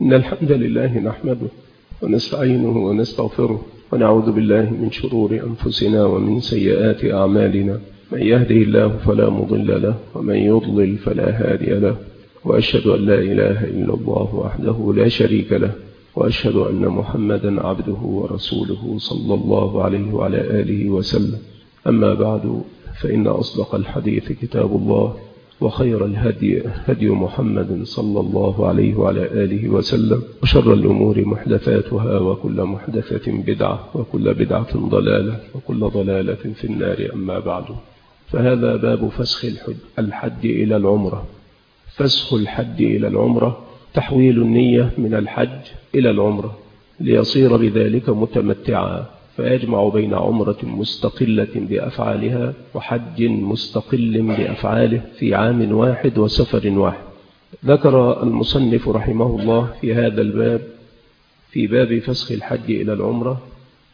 إن الحمد لله نحمده ونستعينه ونستغفره ونعوذ بالله من شرور أنفسنا ومن سيئات أعمالنا. من يهده الله فلا مضل له ومن يضلل فلا هادي له، وأشهد أن لا إله إلا الله وحده لا شريك له، وأشهد أن محمدا عبده ورسوله صلى الله عليه وعلى آله وسلم. أما بعد، فإن أصدق الحديث كتاب الله، وخير الهدي هدي محمد صلى الله عليه وعلى آله وسلم، وشر الأمور محدثاتها، وكل محدثة بدعة، وكل بدعة ضلالة، وكل ضلالة في النار. أما بعد، فهذا باب فسخ الحج إلى العمرة. فسخ الحج إلى العمرة تحويل النية من الحج إلى العمرة ليصير بذلك متمتعا، فيجمع بين عمرة مستقلة بأفعالها وحج مستقل بأفعاله في عام واحد وسفر واحد. ذكر المصنف رحمه الله في هذا الباب، في باب فسخ الحج إلى العمرة،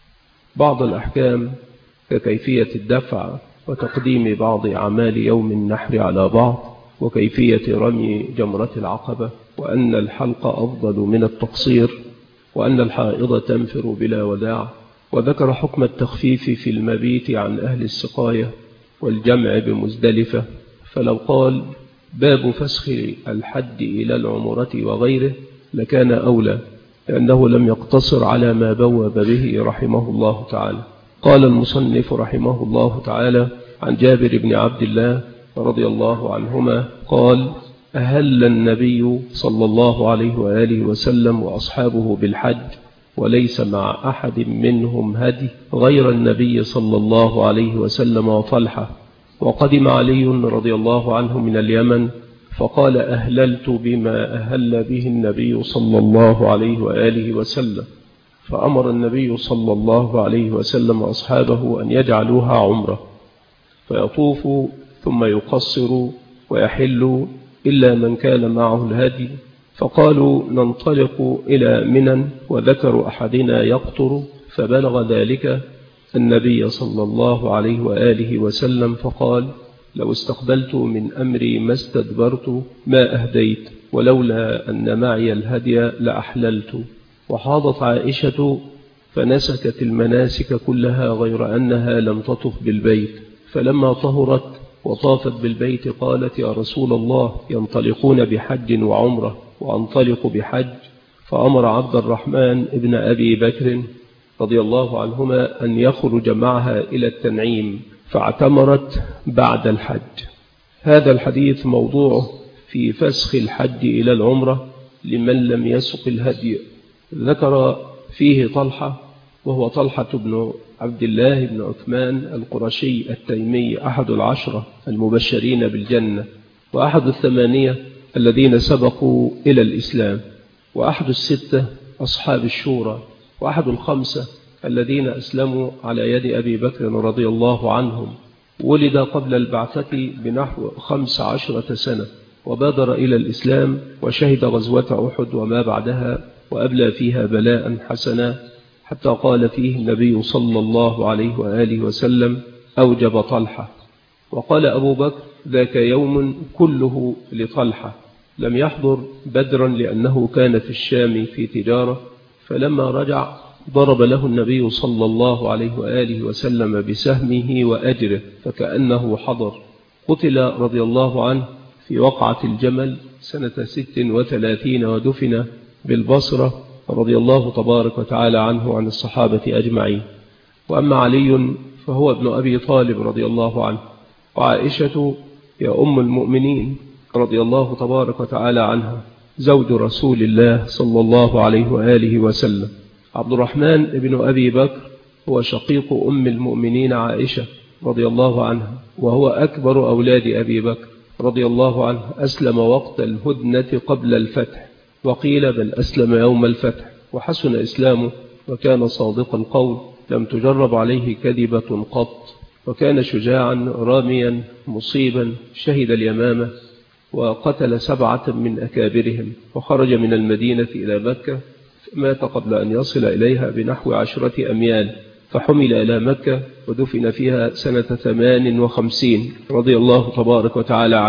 بعض الأحكام ككيفية الدفع وتقديم بعض أعمال يوم النحر على بعض، وكيفية رمي جمرة العقبة، وأن الحلق أفضل من التقصير، وأن الحائض تنفر بلا وداع. وذكر حكم التخفيف في المبيت عن أهل السقاية والجمع بمزدلفة. فلو قال باب فسخ الحج إلى العمرة وغيره لكان أولى، لأنه لم يقتصر على ما بوب به رحمه الله تعالى. قال المصنف رحمه الله تعالى عن جابر بن عبد الله رضي الله عنهما قال: أهل النبي صلى الله عليه وآله وسلم وأصحابه بالحج، وليس مع أحد منهم هدي غير النبي صلى الله عليه وسلم وطلحة. وقدم علي رضي الله عنه من اليمن، فقال: أهللت بما أهل به النبي صلى الله عليه وآله وسلم. فأمر النبي صلى الله عليه وسلم أصحابه أن يجعلوها عمرة، فيطوفوا ثم يقصروا ويحلوا إلا من كان معه الهدي. فقالوا: ننطلق إلى منى، وذكر أحدنا يقطر، فبلغ ذلك النبي صلى الله عليه وآله وسلم، فقال: لو استقبلت من أمري ما استدبرت ما أهديت، ولولا أن معي الهدي لأحللت. وحاضت عائشة فنسكت المناسك كلها غير أنها لم تطف بالبيت، فلما طهرت وطافت بالبيت قالت: يا رسول الله، ينطلقون بحج وعمرة وأنطلق بحج. فأمر عبد الرحمن ابن أبي بكر رضي الله عنهما أن يخرج معها إلى التنعيم، فاعتمرت بعد الحج. هذا الحديث موضوعه في فسخ الحج إلى العمرة لمن لم يسق الهدي. ذكر فيه طلحة، وهو طلحة بن عبد الله بن عثمان القرشي التيمي، أحد العشرة المبشرين بالجنة، وأحد الثمانية الذين سبقوا إلى الإسلام، وأحد الستة أصحاب الشورى، وأحد الخمسة الذين أسلموا على يد أبي بكر رضي الله عنهم. ولد قبل البعثة بنحو 15 سنة، وبادر إلى الإسلام وشهد غزوة أحد وما بعدها، وأبلى فيها بلاء حسنا، حتى قال فيه النبي صلى الله عليه وآله وسلم: أوجب طلحة. وقال أبو بكر: ذاك يوم كله لطلحة، لم يحضر بدرا لأنه كان في الشام في تجارة، فلما رجع ضرب له النبي صلى الله عليه وآله وسلم بسهمه وأجره فكأنه حضر. قتل رضي الله عنه في وقعة الجمل سنة 36، ودفن بالبصرة رضي الله تبارك وتعالى عنه وعن الصحابة أجمعين. وأما علي فهو ابن أبي طالب رضي الله عنه، وعائشة يا أم المؤمنين رضي الله تبارك وتعالى عنها، زوج رسول الله صلى الله عليه وآله وسلم. عبد الرحمن ابن أبي بكر هو شقيق أم المؤمنين عائشة رضي الله عنها، وهو أكبر أولاد أبي بكر رضي الله عنه. أسلم وقت الهدنة قبل الفتح، وقيل بل أسلم يوم الفتح، وحسن إسلامه وكان صادق القول، لم تجرب عليه كذبة قط، وكان شجاعا راميا مصيبا، شهد اليمامة وقتل 7 من أكابرهم، وخرج من المدينة إلى مكة، مات قبل أن يصل إليها بنحو 10 أميال، فحمل إلى مكة ودفن فيها سنة 58 رضي الله تبارك وتعالى عنه.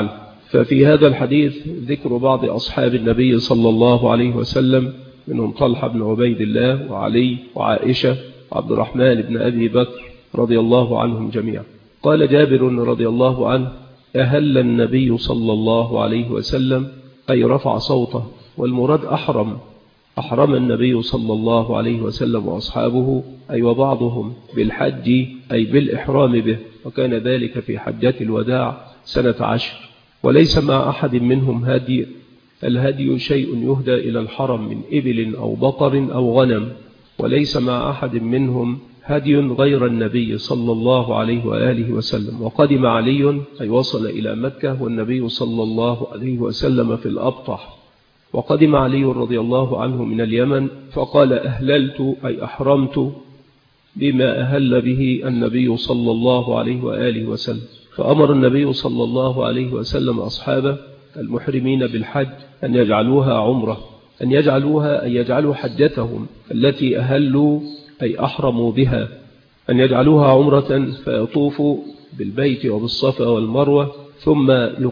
ففي هذا الحديث ذكر بعض أصحاب النبي صلى الله عليه وسلم، منهم طلحة بن عبيد الله وعلي وعائشة وعبد الرحمن بن أبي بكر رضي الله عنهم جميعا. قال جابر رضي الله عنه: أهل النبي صلى الله عليه وسلم، أي رفع صوته، والمراد أحرم النبي صلى الله عليه وسلم وأصحابه أي وبعضهم بالحج أي بالإحرام به، وكان ذلك في حجة الوداع سنة 10، وليس مع أحد منهم هدي. الهدي شيء يهدى إلى الحرم من إبل أو بقر أو غنم، وليس مع أحد منهم هدي غير النبي صلى الله عليه وآله وسلم. وقدم علي أي وصل إلى مكة والنبي صلى الله عليه وسلم في الأبطح. وقدم علي رضي الله عنه من اليمن فقال: أهللت أي أحرمت بما أهل به النبي صلى الله عليه وآله وسلم. فأمر النبي صلى الله عليه وسلم أصحابه المحرمين بالحج أن يجعلوها عمرة، أن يجعلوا حجتهم التي أهلوا أي أحرموا بها، أن يجعلوها عمرة، فيطوفوا بالبيت وبالصفا والمروة، ثم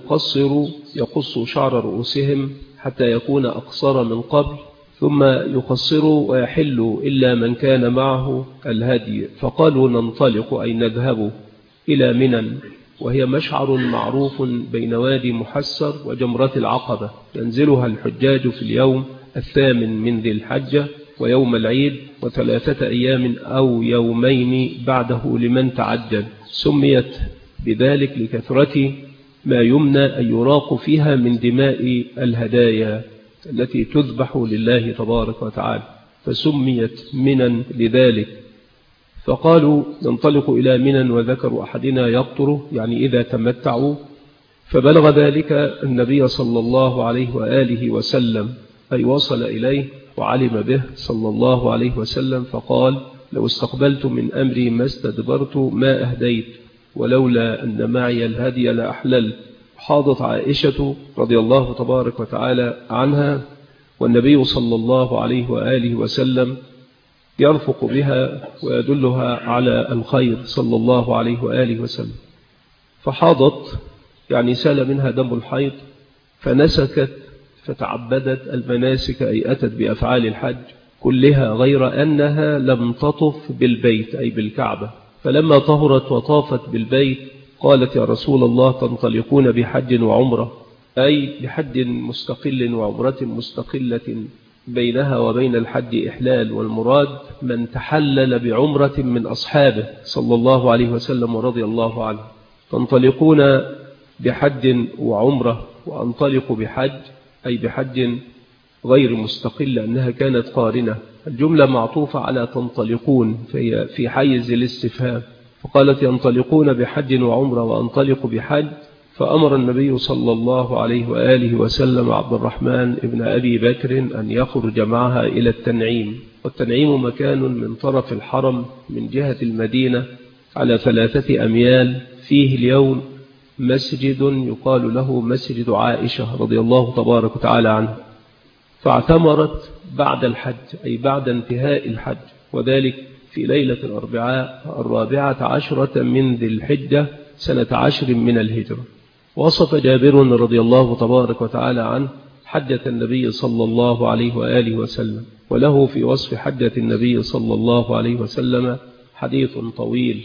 يقصوا شعر رؤوسهم حتى يكون أقصر من قبل، ثم يقصروا ويحلوا إلا من كان معه الهدي. فقالوا: ننطلق أي نذهب إلى منى، وهي مشعر معروف بين وادي محسر وجمرة العقبة، ينزلها الحجاج في اليوم 8 من ذي الحجة ويوم العيد و3 أيام أو يومين بعده لمن تعجل. سميت بذلك لكثرة ما يمنى أن يراق فيها من دماء الهدايا التي تذبح لله تبارك وتعالى، فسميت منى لذلك. فقالوا: ننطلق إلى منى، وذكروا أحدنا يقطر يعني إذا تمتعوا. فبلغ ذلك النبي صلى الله عليه وآله وسلم، أي وصل إليه وعلم به صلى الله عليه وسلم، فقال: لو استقبلت من أمري ما استدبرت ما أهديت، ولولا أن معي الهدي لأحللت. حاضت عائشة رضي الله تبارك وتعالى عنها، والنبي صلى الله عليه وآله وسلم يرفق بها ويدلها على الخير صلى الله عليه وآله وسلم. فحاضت يعني سال منها دم الحيض، فنسكت فتعبدت المناسك، أي أتت بأفعال الحج كلها، غير أنها لم تطف بالبيت أي بالكعبة. فلما طهرت وطافت بالبيت قالت: يا رسول الله، تنطلقون بحج وعمرة، أي بحج مستقل وعمرة مستقلة بينها وبين الحج إحلال، والمراد من تحلل بعمرة من أصحابه صلى الله عليه وسلم ورضي الله عنه. تنطلقون بحج وعمرة، وأنطلق بحج أي بحج غير مستقل لأنها كانت قارنة. الجملة معطوفة على تنطلقون، فهي في حيز الاستفهام. فقالت: ينطلقون بحج وعمرة وأنطلق بحج. فأمر النبي صلى الله عليه وآله وسلم عبد الرحمن ابن أبي بكر أن يخرج معها إلى التنعيم. والتنعيم مكان من طرف الحرم من جهة المدينة على 3 أميال، فيه اليوم مسجد يقال له مسجد عائشة رضي الله تبارك وتعالى عنه. فاعتمرت بعد الحج أي بعد انتهاء الحج، وذلك في ليلة الأربعاء 14 من ذي الحجة سنة 10 من الهجرة. وصف جابر رضي الله تبارك وتعالى عنه حجة النبي صلى الله عليه وآله وسلم، وله في وصف حجة النبي صلى الله عليه وسلم حديث طويل.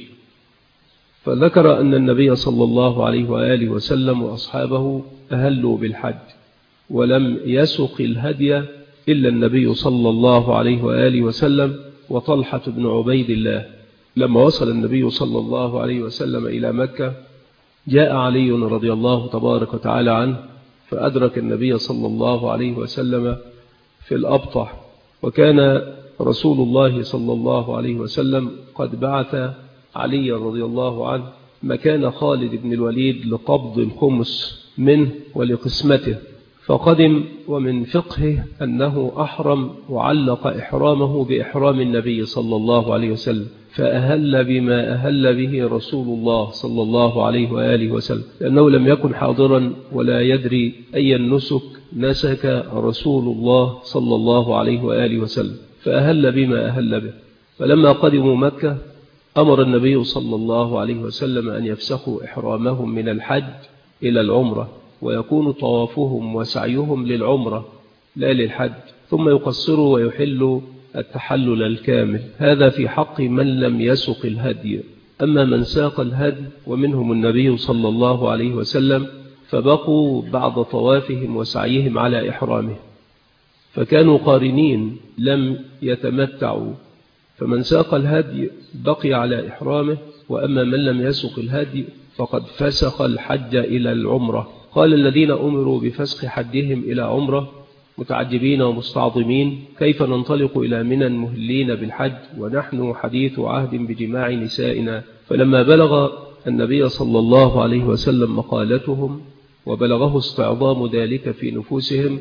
فذكر أن النبي صلى الله عليه وآله وسلم وأصحابه أهلوا بالحج، ولم يسق الهدي إلا النبي صلى الله عليه وآله وسلم وطلحة بن عبيد الله. لما وصل النبي صلى الله عليه وسلم إلى مكة جاء علي رضي الله تبارك وتعالى عنه، فأدرك النبي صلى الله عليه وسلم في الأبطح. وكان رسول الله صلى الله عليه وسلم قد بعث علي رضي الله عنه مكان خالد بن الوليد لقبض الخمس منه ولقسمته. فقدم، ومن فقهه أنه أحرم وعلق إحرامه بإحرام النبي صلى الله عليه وسلم، فأهل بما أهل به رسول الله صلى الله عليه وآله وسلم، لأنه لم يكن حاضرا ولا يدري أي النسك نسك رسول الله صلى الله عليه وآله وسلم، فأهل بما أهل به. فلما قدموا مكة أمر النبي صلى الله عليه وسلم أن يفسخوا إحرامهم من الحج إلى العمرة، ويكون طوافهم وسعيهم للعمرة لا للحج، ثم يقصروا ويحلوا التحلل الكامل. هذا في حق من لم يسق الهدي. أما من ساق الهدي ومنهم النبي صلى الله عليه وسلم فبقوا بعد طوافهم وسعيهم على إحرامه، فكانوا قارنين لم يتمتعوا، فمن ساق الهدي بقي على إحرامه، وأما من لم يسق الهدي فقد فسخ الحج إلى العمرة. قال الذين أمروا بفسخ حجهم إلى عمرة متعجبين ومستعظمين: كيف ننطلق إلى منى مهلين بالحج ونحن حديث عهد بجماع نسائنا؟ فلما بلغ النبي صلى الله عليه وسلم مقالتهم وبلغه استعظام ذلك في نفوسهم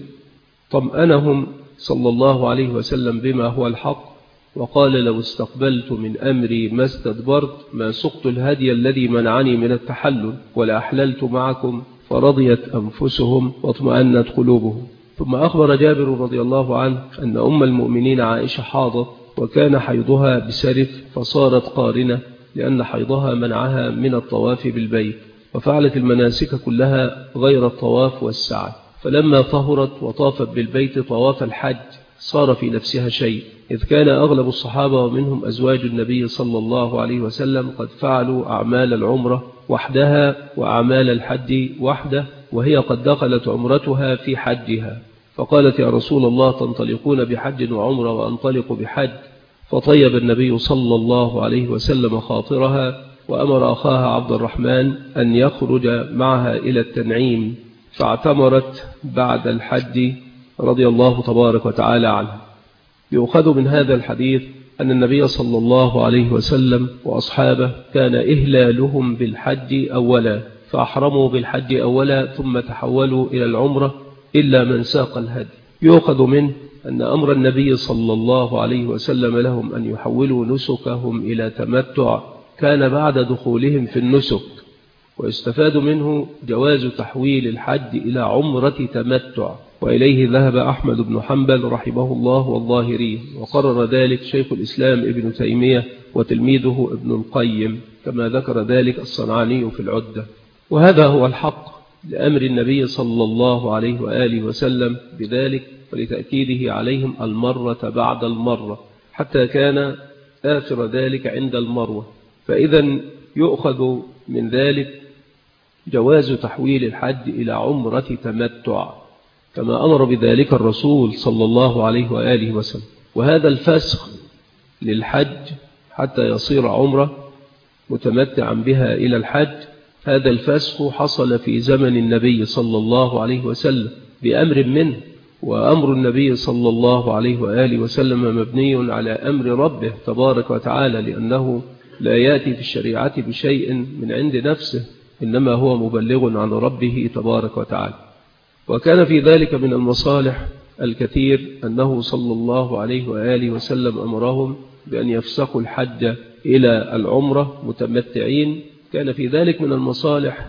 طمأنهم صلى الله عليه وسلم بما هو الحق، وقال: لو استقبلت من أمري ما استدبرت ما سقت الهدي الذي منعني من التحلل ولا أحللت معكم. فرضيت أنفسهم واطمأنت قلوبهم. ثم أخبر جابر رضي الله عنه أن أم المؤمنين عائشة حاضت وكان حيضها بسرف فصارت قارنة لأن حيضها منعها من الطواف بالبيت، وفعلت المناسك كلها غير الطواف والسعي، فلما طهرت وطافت بالبيت طواف الحج صار في نفسها شيء، إذ كان أغلب الصحابة ومنهم أزواج النبي صلى الله عليه وسلم قد فعلوا أعمال العمرة وحدها وأعمال الحج وحده، وهي قد دخلت عمرتها في حجها، فقالت: يا رسول الله، تنطلقون بحج وعمرة وأنطلق بحج؟ فطيب النبي صلى الله عليه وسلم خاطرها وأمر أخاها عبد الرحمن أن يخرج معها إلى التنعيم، فاعتمرت بعد الحج رضي الله تبارك وتعالى عنه. يؤخذ من هذا الحديث أن النبي صلى الله عليه وسلم وأصحابه كان إهلالهم بالحج أولا، فأحرموا بالحج أولا ثم تحولوا إلى العمرة إلا من ساق الهدي. يؤخذ منه أن أمر النبي صلى الله عليه وسلم لهم أن يحولوا نسكهم إلى تمتع كان بعد دخولهم في النسك، ويستفاد منه جواز تحويل الحج إلى عمرة تمتع، وإليه ذهب أحمد بن حنبل رحمه الله والظاهري، وقرر ذلك شيخ الإسلام ابن تيمية وتلميذه ابن القيم، كما ذكر ذلك الصنعاني في العدة. وهذا هو الحق لأمر النبي صلى الله عليه وآله وسلم بذلك، ولتأكيده عليهم المرة بعد المرة حتى كان آخر ذلك عند المروة. فإذا يؤخذ من ذلك جواز تحويل الحج إلى عمرة تمتع كما أمر بذلك الرسول صلى الله عليه وآله وسلم. وهذا الفسخ للحج حتى يصير عمرة متمتعا بها إلى الحج، هذا الفسخ حصل في زمن النبي صلى الله عليه وسلم بأمر منه، وأمر النبي صلى الله عليه وآله وسلم مبني على أمر ربه تبارك وتعالى، لأنه لا يأتي في الشريعة بشيء من عند نفسه، إنما هو مبلغ عن ربه تبارك وتعالى. وكان في ذلك من المصالح الكثير أنه صلى الله عليه وآله وسلم أمرهم بأن يفسخوا الحج إلى العمرة متمتعين. كان في ذلك من المصالح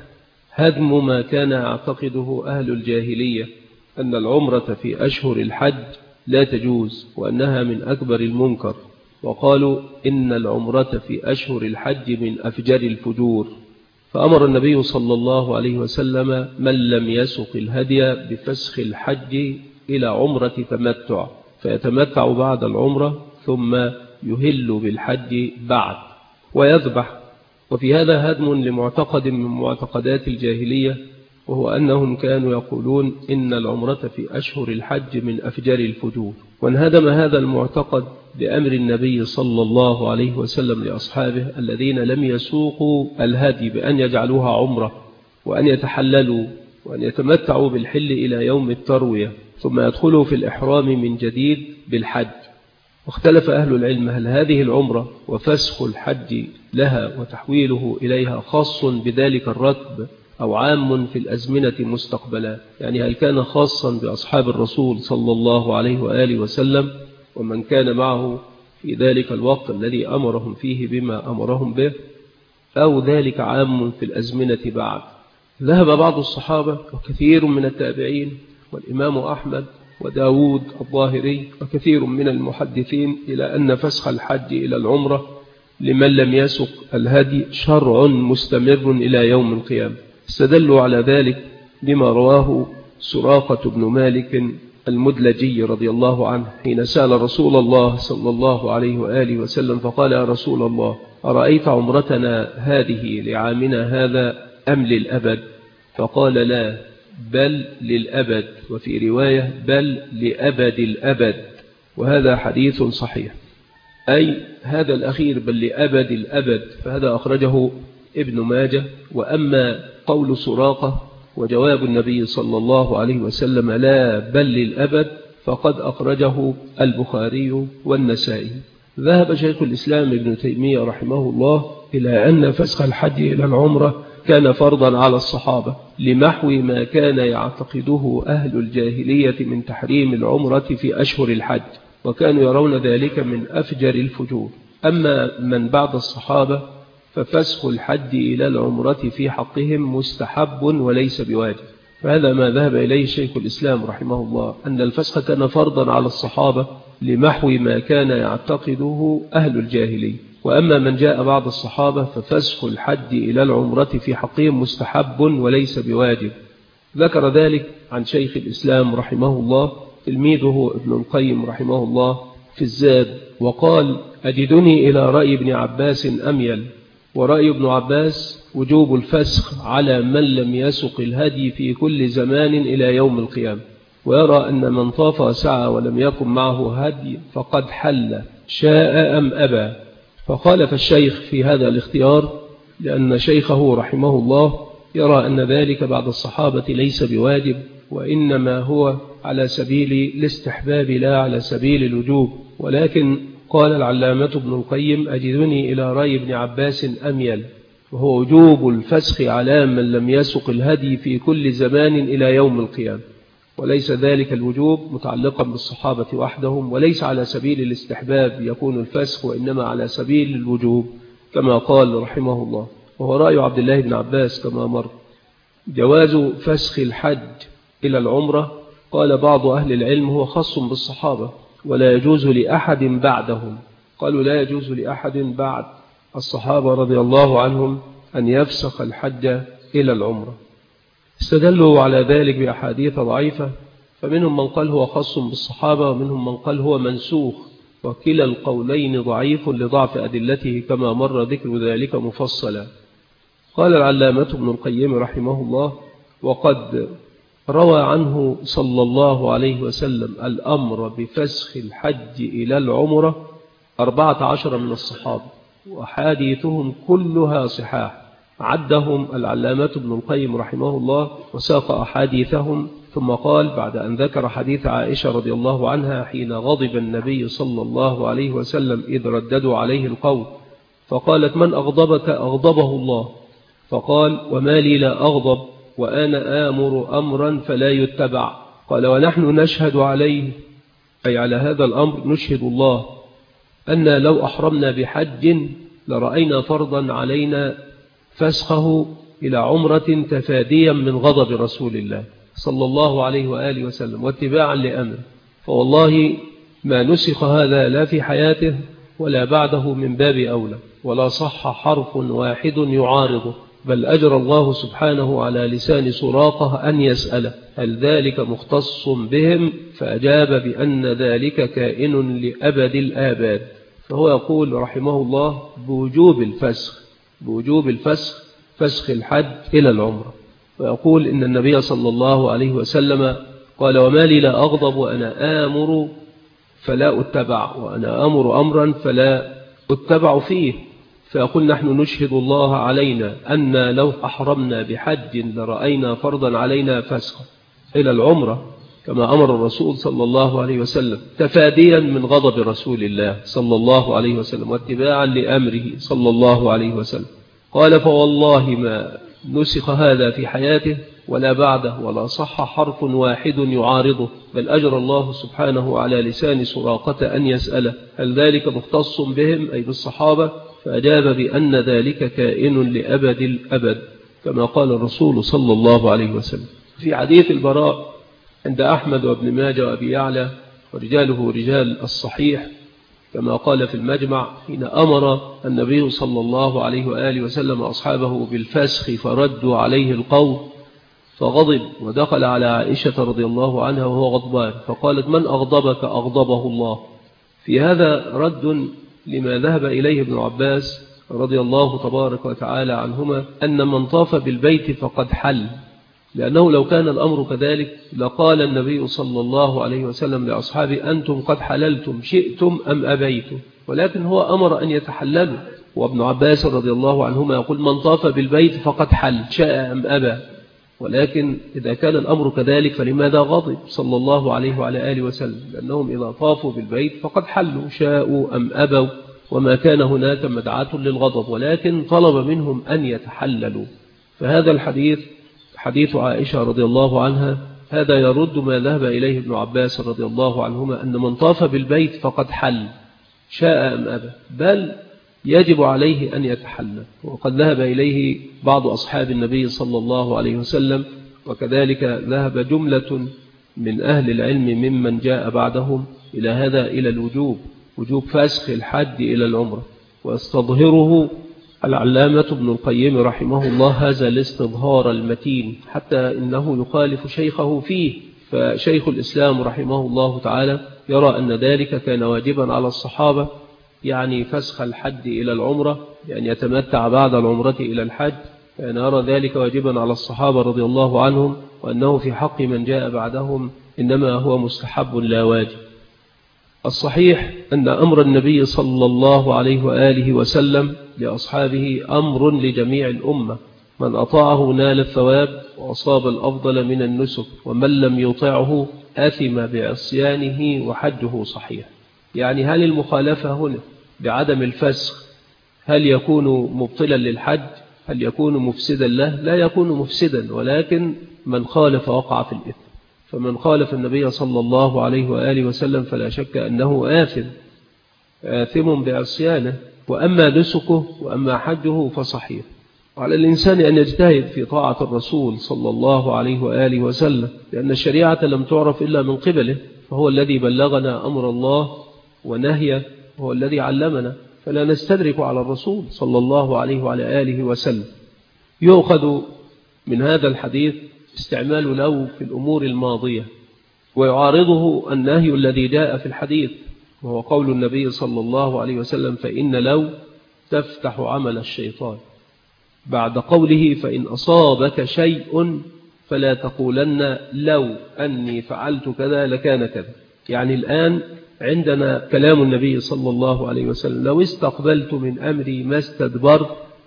هدم ما كان يعتقده أهل الجاهلية أن العمرة في أشهر الحج لا تجوز وأنها من أكبر المنكر، وقالوا إن العمرة في أشهر الحج من أفجر الفجور. فأمر النبي صلى الله عليه وسلم من لم يسق الهدي بفسخ الحج إلى عمرة تمتع، فيتمتع بعد العمرة ثم يهل بالحج بعد ويذبح. وفي هذا هدم لمعتقد من معتقدات الجاهلية، وهو أنهم كانوا يقولون إن العمرة في أشهر الحج من أفجر الفجور. وانهدم هذا المعتقد بأمر النبي صلى الله عليه وسلم لأصحابه الذين لم يسوقوا الهدي بأن يجعلوها عمرة وأن يتحللوا وأن يتمتعوا بالحل إلى يوم التروية ثم يدخلوا في الإحرام من جديد بالحج. واختلف أهل العلم هل هذه العمرة وفسخ الحج لها وتحويله إليها خاص بذلك الركب أو عام في الأزمنة مستقبلا، يعني هل كان خاصا بأصحاب الرسول صلى الله عليه وآله وسلم ومن كان معه في ذلك الوقت الذي أمرهم فيه بما أمرهم به، أو ذلك عام في الأزمنة بعد. ذهب بعض الصحابة وكثير من التابعين والإمام أحمد وداود الظاهري وكثير من المحدثين إلى أن فسخ الحج إلى العمرة لمن لم يسق الهدي شرع مستمر إلى يوم القيامة. استدلوا على ذلك بما رواه سراقة بن مالك المدلجي رضي الله عنه حين سأل رسول الله صلى الله عليه وآله وسلم فقال: يا رسول الله، أرأيت عمرتنا هذه لعامنا هذا أم للأبد؟ فقال: لا، بل للأبد، وفي رواية بل لأبد الأبد، وهذا حديث صحيح. أي هذا الأخير بل لأبد الأبد، فهذا أخرجه ابن ماجه. وأما قول سراقة وجواب النبي صلى الله عليه وسلم لا بل للأبد فقد أخرجه البخاري والنسائي. ذهب شيخ الإسلام ابن تيمية رحمه الله إلى أن فسخ الحج إلى العمرة كان فرضا على الصحابة لمحو ما كان يعتقده أهل الجاهلية من تحريم العمرة في أشهر الحج، وكانوا يرون ذلك من أفجر الفجور. أما من بعد الصحابة ففسخ الحج إلى العمرة في حقهم مستحب وليس بواجب. فهذا ما ذهب إليه شيخ الإسلام رحمه الله، أن الفسخ كان فرضا على الصحابة لمحو ما كان يعتقده أهل الجاهلية. وأما من جاء بعد الصحابة ففسخ الحج إلى العمرة في حقهم مستحب وليس بواجب. ذكر ذلك عن شيخ الإسلام رحمه الله تلميذه ابن القيم رحمه الله في الزاد، وقال: أجدني إلى رأي ابن عباس أميل، ورأي ابن عباس وجوب الفسخ على من لم يسق الهدي في كل زمان إلى يوم القيامة، ويرى أن من طاف وسعى ولم يكن معه هدي فقد حل شاء أم أبى. فخالف الشيخ في هذا الاختيار، لأن شيخه رحمه الله يرى أن ذلك بعد الصحابة ليس بواجب، وإنما هو على سبيل الاستحباب لا على سبيل الوجوب. ولكن قال العلامة ابن القيم: أجدني إلى رأي ابن عباس أميل، وهو وجوب الفسخ على من لم يسق الهدي في كل زمان إلى يوم القيامة، وليس ذلك الوجوب متعلقا بالصحابة وحدهم، وليس على سبيل الاستحباب يكون الفسخ، وإنما على سبيل الوجوب كما قال رحمه الله. وهو رأي عبد الله بن عباس كما مر. جواز فسخ الحج إلى العمرة، قال بعض أهل العلم هو خاص بالصحابة ولا يجوز لأحد بعدهم. قالوا لا يجوز لأحد بعد الصحابة رضي الله عنهم أن يفسخ الحج إلى العمرة. استدلوا على ذلك بأحاديث ضعيفة، فمنهم من قال هو خاص بالصحابة، ومنهم من قال هو منسوخ، وكلا القولين ضعيف لضعف أدلته كما مر ذكر ذلك مفصلا. قال العلامة ابن القيم رحمه الله: وقد روى عنه صلى الله عليه وسلم الأمر بفسخ الحج إلى العمرة 14 من الصحابة، وحاديثهم كلها صحاح. عدهم العلامة ابن القيم رحمه الله وساق أحاديثهم، ثم قال بعد أن ذكر حديث عائشة رضي الله عنها حين غضب النبي صلى الله عليه وسلم إذ رددوا عليه القول، فقالت: من أغضبك؟ أغضبه الله. فقال: وما لي لا أغضب وأنا آمر أمرا فلا يتبع. قال: ونحن نشهد عليه، أي على هذا الأمر نشهد الله، أن لو أحرمنا بحج لرأينا فرضا علينا فسخه إلى عمرة تفاديا من غضب رسول الله صلى الله عليه وآله وسلم واتباعا لأمره. فوالله ما نسخ هذا لا في حياته ولا بعده من باب أولى، ولا صح حرف واحد يعارضه، بل أجرى الله سبحانه على لسان سراقة أن يسأله: هل ذلك مختص بهم؟ فأجاب بأن ذلك كائن لأبد الآباد. فهو يقول رحمه الله بوجوب الفسخ، فسخ الحج إلى العمرة. ويقول إن النبي صلى الله عليه وسلم قال: وما لي لا أغضب وأنا آمر فلا أتبع، وأنا أمر أمرا فلا أتبع فيه. فيقول: نحن نشهد الله علينا أن لو أحرمنا بحج لرأينا فرضا علينا فسخ إلى العمرة كما أمر الرسول صلى الله عليه وسلم، تفاديا من غضب رسول الله صلى الله عليه وسلم واتباعا لأمره صلى الله عليه وسلم. قال: فوالله ما نسخ هذا في حياته ولا بعده، ولا صح حرف واحد يعارضه، بل أجرى الله سبحانه على لسان سراقة أن يسأله: هل ذلك مختص بهم أي بالصحابة؟ فأجاب بأن ذلك كائن لأبد الأبد كما قال الرسول صلى الله عليه وسلم. في حديث البراء عند أحمد وابن ماجه وأبي يعلى ورجاله رجال الصحيح كما قال في المجمع، حين أمر النبي صلى الله عليه وآله وسلم أصحابه بالفسخ فردوا عليه القول، فغضب ودخل على عائشة رضي الله عنها وهو غضبان، فقالت: من أغضبك أغضبه الله. في هذا رد لما ذهب إليه ابن عباس رضي الله تبارك وتعالى عنهما أن من طاف بالبيت فقد حل، لأنه لو كان الأمر كذلك لقال النبي صلى الله عليه وسلم لأصحابه: أنتم قد حللتم شئتم أم أبيتم، ولكن هو أمر أن يتحللوا. وابن عباس رضي الله عنهما يقول: من طاف بالبيت فقد حل شاء أم أبى. ولكن إذا كان الأمر كذلك فلماذا غضب صلى الله عليه وعلى آله وسلم؟ لأنهم إذا طافوا بالبيت فقد حلوا شاءوا أم أبوا، وما كان هناك مدعاة للغضب، ولكن طلب منهم أن يتحللوا. فهذا الحديث حديث عائشة رضي الله عنها هذا يرد ما ذهب إليه ابن عباس رضي الله عنهما أن من طاف بالبيت فقد حل شاء أم أبى، بل يجب عليه أن يتحلل. وقد ذهب إليه بعض أصحاب النبي صلى الله عليه وسلم، وكذلك ذهب جملة من أهل العلم ممن جاء بعدهم إلى هذا، إلى الوجوب، وجوب فسخ الحج إلى العمرة. واستظهره العلامة ابن القيم رحمه الله هذا الاستظهار المتين، حتى إنه يخالف شيخه فيه. فشيخ الإسلام رحمه الله تعالى يرى أن ذلك كان واجبا على الصحابة، يعني فسخ الحج إلى العمرة، يعني يتمتع بعد العمرة إلى الحج، كان يرى ذلك واجبا على الصحابة رضي الله عنهم، وأنه في حق من جاء بعدهم إنما هو مستحب لا واجب. الصحيح أن أمر النبي صلى الله عليه وآله وسلم لأصحابه أمر لجميع الأمة، من أطاعه نال الثواب وأصاب الأفضل من النسك، ومن لم يطعه آثم بعصيانه وحجه صحيح. يعني هل المخالفة هنا بعدم الفسخ هل يكون مبطلا للحج؟ هل يكون مفسدا له؟ لا يكون مفسدا، ولكن من خالف وقع في الإثم. فمن خالف النبي صلى الله عليه وآله وسلم فلا شك أنه آثم بعصيانه، وأما نسكه وأما حجه فصحيح. وعلى الإنسان أن يجتهد في طاعة الرسول صلى الله عليه وآله وسلم، لأن الشريعة لم تعرف إلا من قبله، فهو الذي بلغنا أمر الله ونهيه، هو الذي علمنا، فلا نستدرك على الرسول صلى الله عليه وعلى آله وسلم. يؤخذ من هذا الحديث استعمال لو في الأمور الماضية، ويعارضه النهي الذي جاء في الحديث، وهو قول النبي صلى الله عليه وسلم: فإن لو تفتح عمل الشيطان، بعد قوله: فإن أصابك شيء فلا تقولن لو أني فعلت كذا لكان كذا. يعني الآن عندنا كلام النبي صلى الله عليه وسلم: لو استقبلت من أمري ما استدبرت،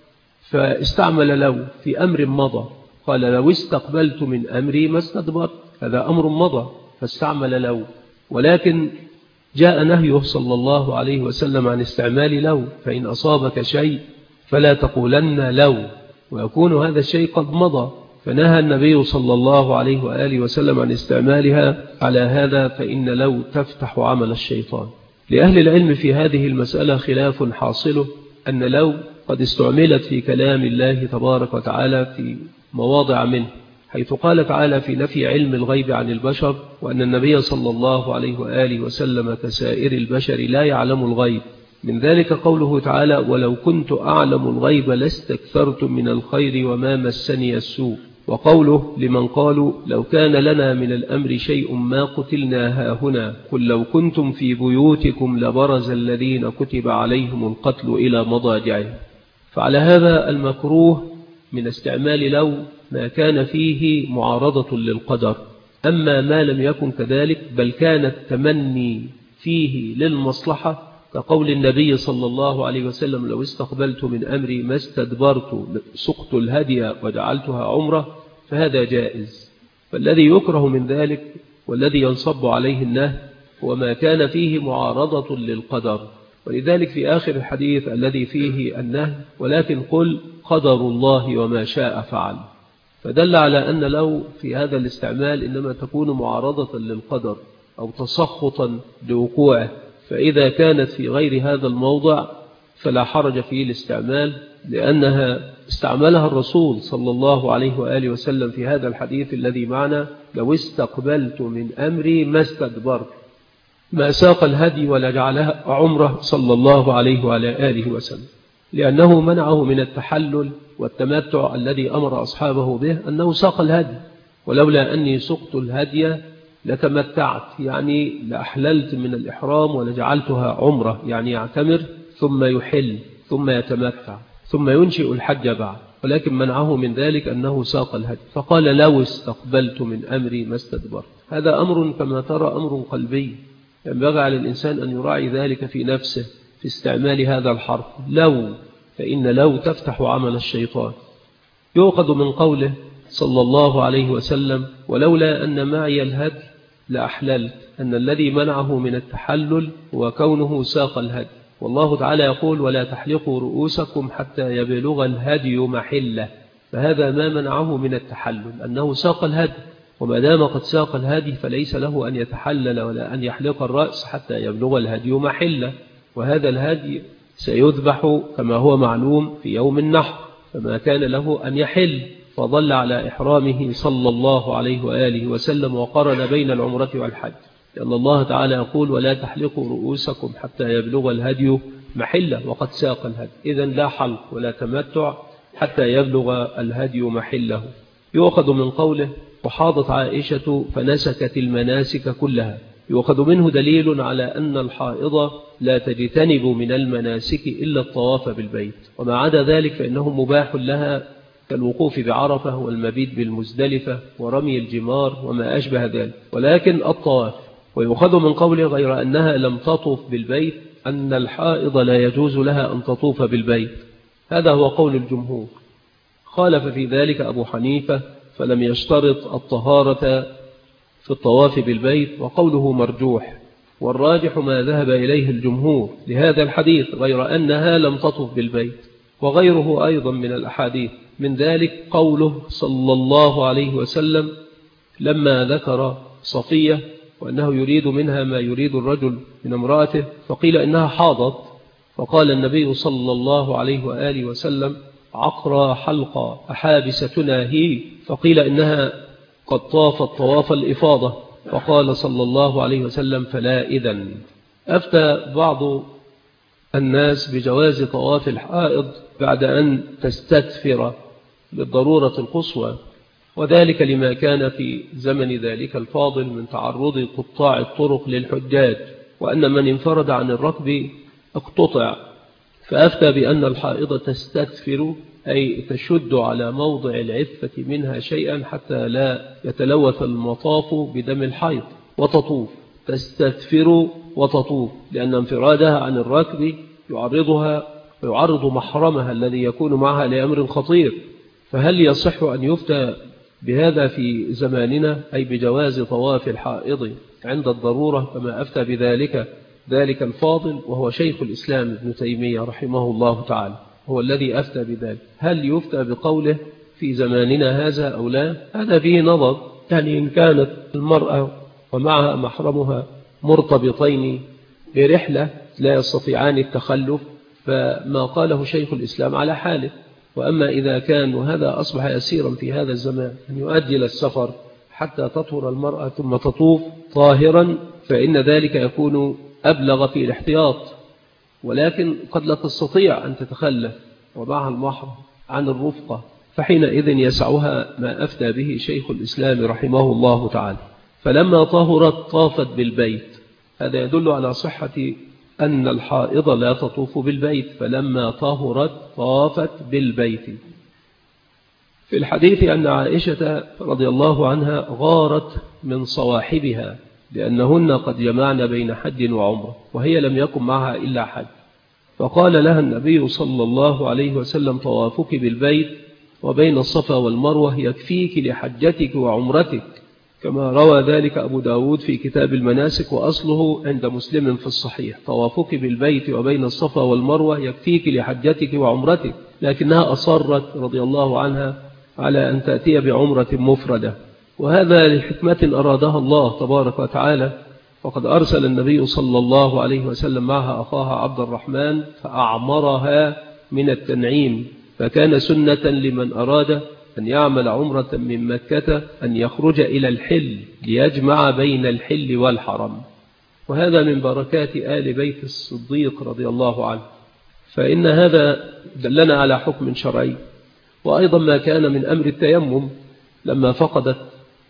فاستعمل لو في أمر مضى، قال: لو استقبلت من أمري ما استدبرت، هذا أمر مضى فاستعمل لو. ولكن جاء نهيه صلى الله عليه وسلم عن استعمال لو، فإن أصابك شيء فلا تقولن لو، ويكون هذا الشيء قد مضى، فنهى النبي صلى الله عليه وآله وسلم عن استعمالها على هذا، فإن لو تفتح عمل الشيطان. لأهل العلم في هذه المسألة خلاف حاصله، أن لو قد استعملت في كلام الله تبارك وتعالى في مواضع منه، حيث قال تعالى في نفي علم الغيب عن البشر، وأن النبي صلى الله عليه وآله وسلم كسائر البشر لا يعلم الغيب. من ذلك قوله تعالى: ولو كنت أعلم الغيب لاستكثرت من الخير وما مسني السوء. وقوله لمن قالوا: لو كان لنا من الأمر شيء ما قتلنا هاهنا، قل لو كنتم في بيوتكم لبرز الذين كتب عليهم القتل إلى مضاجعهم. فعلى هذا المكروه من استعمال لو ما كان فيه معارضة للقدر، أما ما لم يكن كذلك بل كان التمني فيه للمصلحة، كقول النبي صلى الله عليه وسلم: لو استقبلت من أمري ما استدبرت سقت الهدي وجعلتها عمرة، فهذا جائز. فالذي يكره من ذلك والذي ينصب عليه النهي هو ما كان فيه معارضة للقدر. ولذلك في آخر الحديث الذي فيه النهي: ولكن قل قدر الله وما شاء فعل، فدل على أن لو في هذا الاستعمال إنما تكون معارضة للقدر أو تسخطا لوقوعه، فإذا كانت في غير هذا الموضع فلا حرج في الاستعمال، لأنها استعملها الرسول صلى الله عليه وآله وسلم في هذا الحديث الذي معنا: لو استقبلت من أمري ما استدبرت، ما ساق الهدي ولا جعلها عمره صلى الله عليه وعلى آله وسلم، لأنه منعه من التحلل والتمتع الذي أمر أصحابه به، أنه ساق الهدي، ولولا أني سقت الهدي لتمتعت، يعني لأحللت من الإحرام ولجعلتها عمرة، يعني يعتمر ثم يحل ثم يتمتع ثم ينشئ الحج بعد، ولكن منعه من ذلك أنه ساق الهدي، فقال لو استقبلت من أمري ما استدبرت. هذا أمر كما ترى أمر قلبي، ينبغي على الإنسان أن يراعي ذلك في نفسه في استعمال هذا الحرف لو، فإن لو تفتح عمل الشيطان. يؤخذ من قوله صلى الله عليه وسلم ولولا أن معي الهدي لأحللت، أن الذي منعه من التحلل هو كونه ساق الهدي. والله تعالى يقول ولا تحلقوا رؤوسكم حتى يبلغ الهدي محله، فهذا ما منعه من التحلل أنه ساق الهدي، وما دام قد ساق الهدي فليس له أن يتحلل ولا أن يحلق الرأس حتى يبلغ الهدي محله، وهذا الهدي سيذبح كما هو معلوم في يوم النحر، فما كان له أن يحل، فظل على إحرامه صلى الله عليه وآله وسلم وقرن بين العمرة والحج، لأن الله تعالى يقول ولا تحلقوا رؤوسكم حتى يبلغ الهدي محله وقد ساق الهدي، إذن لا حلق ولا تمتع حتى يبلغ الهدي محله. يؤخذ من قوله وحاضت عائشة فنسكت المناسك كلها، يؤخذ منه دليل على أن الحائض لا تجتنب من المناسك إلا الطواف بالبيت، وما عدا ذلك فإنه مباح لها كالوقوف بعرفة والمبيت بالمزدلفة ورمي الجمار وما أشبه ذلك، ولكن الطواف. ويؤخذ من قوله غير أنها لم تطوف بالبيت أن الحائض لا يجوز لها أن تطوف بالبيت، هذا هو قول الجمهور. خالف في ذلك أبو حنيفة فلم يشترط الطهارة في الطواف بالبيت، وقوله مرجوح، والراجح ما ذهب إليه الجمهور لهذا الحديث غير أنها لم تطوف بالبيت، وغيره أيضا من الأحاديث. من ذلك قوله صلى الله عليه وسلم لما ذكر صفية وأنه يريد منها ما يريد الرجل من امرأته، فقيل إنها حاضت، فقال النبي صلى الله عليه وآله وسلم عقرى حلقى أحابستنا هي، فقيل إنها قد طافت طواف الإفاضة، فقال صلى الله عليه وسلم فلا إذن. أفتى بعض الناس بجواز طواف الحائض بعد أن تستدفر للضرورة القصوى، وذلك لما كان في زمن ذلك الفاضل من تعرض قطاع الطرق للحجاج، وأن من انفرد عن الركب اقتطع، فأفتى بأن الحائض تستدفر أي تشد على موضع العفة منها شيئا حتى لا يتلوث المطاف بدم الحيض، وتطوف، تستدفر وتطوف، لأن انفرادها عن الركب يعرضها ويعرض محرمها الذي يكون معها لأمر خطير. فهل يصح أن يفتى بهذا في زماننا، أي بجواز طواف الحائض عند الضرورة، كما أفتى بذلك ذلك الفاضل وهو شيخ الإسلام ابن تيمية رحمه الله تعالى، هو الذي أفتى بذلك؟ هل يفتى بقوله في زماننا هذا أو لا؟ هذا فيه نظر، يعني إن كانت المرأة ومعها محرمها مرتبطين برحلة لا يستطيعان التخلف فما قاله شيخ الإسلام على حاله، وأما إذا كان وهذا أصبح يسيرا في هذا الزمان أن يؤجل السفر حتى تطهر المرأة ثم تطوف طاهرا، فإن ذلك يكون أبلغ في الاحتياط، ولكن قد لا تستطيع أن تتخلف ومعها المحرم عن الرفقة، فحينئذ يسعها ما أفتى به شيخ الإسلام رحمه الله تعالى. فلما طهرت طافت بالبيت، هذا يدل على صحة أن الحائض لا تطوف بالبيت، فلما طهرت طافت بالبيت. في الحديث أن عائشة رضي الله عنها غارت من صواحبها لأنهن قد جمعن بين حج وعمرة، وهي لم يكن معها إلا حج، فقال لها النبي صلى الله عليه وسلم طوافك بالبيت وبين الصفا والمروة يكفيك لحجتك وعمرتك، كما روى ذلك أبو داود في كتاب المناسك، وأصله عند مسلم في الصحيح، طوافك بالبيت وبين الصفا والمروة يكفيك لحجتك وعمرتك، لكنها أصرت رضي الله عنها على أن تأتي بعمرة مفردة، وهذا لحكمة أرادها الله تبارك وتعالى، وقد أرسل النبي صلى الله عليه وسلم معها أخاها عبد الرحمن فأعمرها من التنعيم، فكان سنة لمن أراد أن يعمل عمرة من مكة أن يخرج إلى الحل ليجمع بين الحل والحرم، وهذا من بركات آل بيت الصديق رضي الله عنه، فإن هذا دلنا على حكم شرعي. وأيضا ما كان من أمر التيمم لما فقدت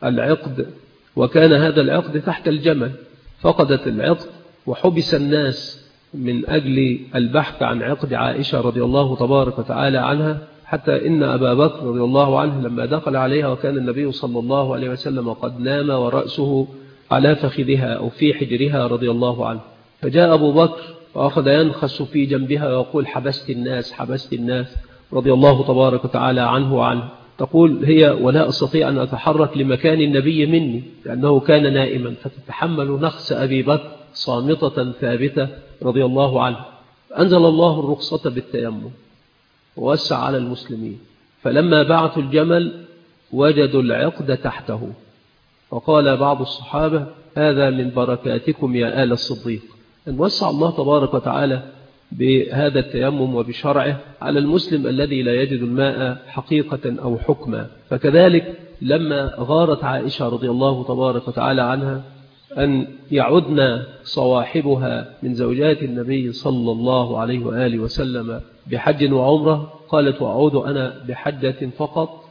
العقد، وكان هذا العقد تحت الجمل، فقدت العقد وحبس الناس من أجل البحث عن عقد عائشة رضي الله تبارك وتعالى عنها، حتى إن أبا بكر رضي الله عنه لما دخل عليها وكان النبي صلى الله عليه وسلم قد نام ورأسه على فخذها أو في حجرها رضي الله عنه، فجاء أبو بكر وأخذ ينخس في جنبها ويقول حبست الناس حبست الناس رضي الله تبارك وتعالى عنه وعنه. تقول هي ولا أستطيع أن أتحرك لمكان النبي مني لأنه كان نائما، فتتحمل نخس أبي بكر صامتة ثابتة رضي الله عنه. أنزل الله الرخصة بالتيمم ووسع على المسلمين، فلما بعثوا الجمل وجدوا العقد تحته، وقال بعض الصحابة هذا من بركاتكم يا آل الصديق، أن وسع الله تبارك وتعالى بهذا التيمم وبشرعه على المسلم الذي لا يجد الماء حقيقة أو حكما. فكذلك لما غارت عائشة رضي الله تبارك وتعالى عنها أن يعدن صواحبها من زوجات النبي صلى الله عليه وآله وسلم بحج وعمرة، قالت وأعود أنا بحجة فقط،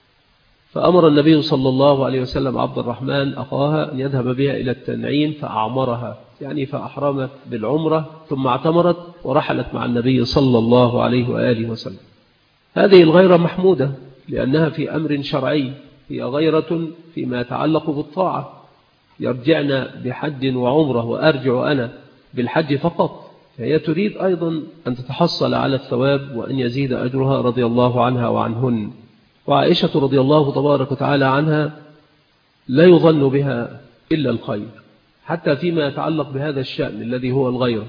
فأمر النبي صلى الله عليه وسلم عبد الرحمن أخاها أن يذهب بها إلى التنعيم فأعمرها، يعني فأحرمت بالعمرة ثم اعتمرت ورحلت مع النبي صلى الله عليه وآله وسلم. هذه الغيرة محمودة لأنها في أمر شرعي، هي غيرة فيما يتعلق بالطاعة، يرجعنا بحج وعمرة وأرجع أنا بالحج فقط، فهي تريد أيضا أن تتحصل على الثواب وأن يزيد أجرها رضي الله عنها وعنهن. وعائشة رضي الله تبارك وتعالى عنها لا يظن بها إلا الخير حتى فيما يتعلق بهذا الشأن الذي هو الغيرة.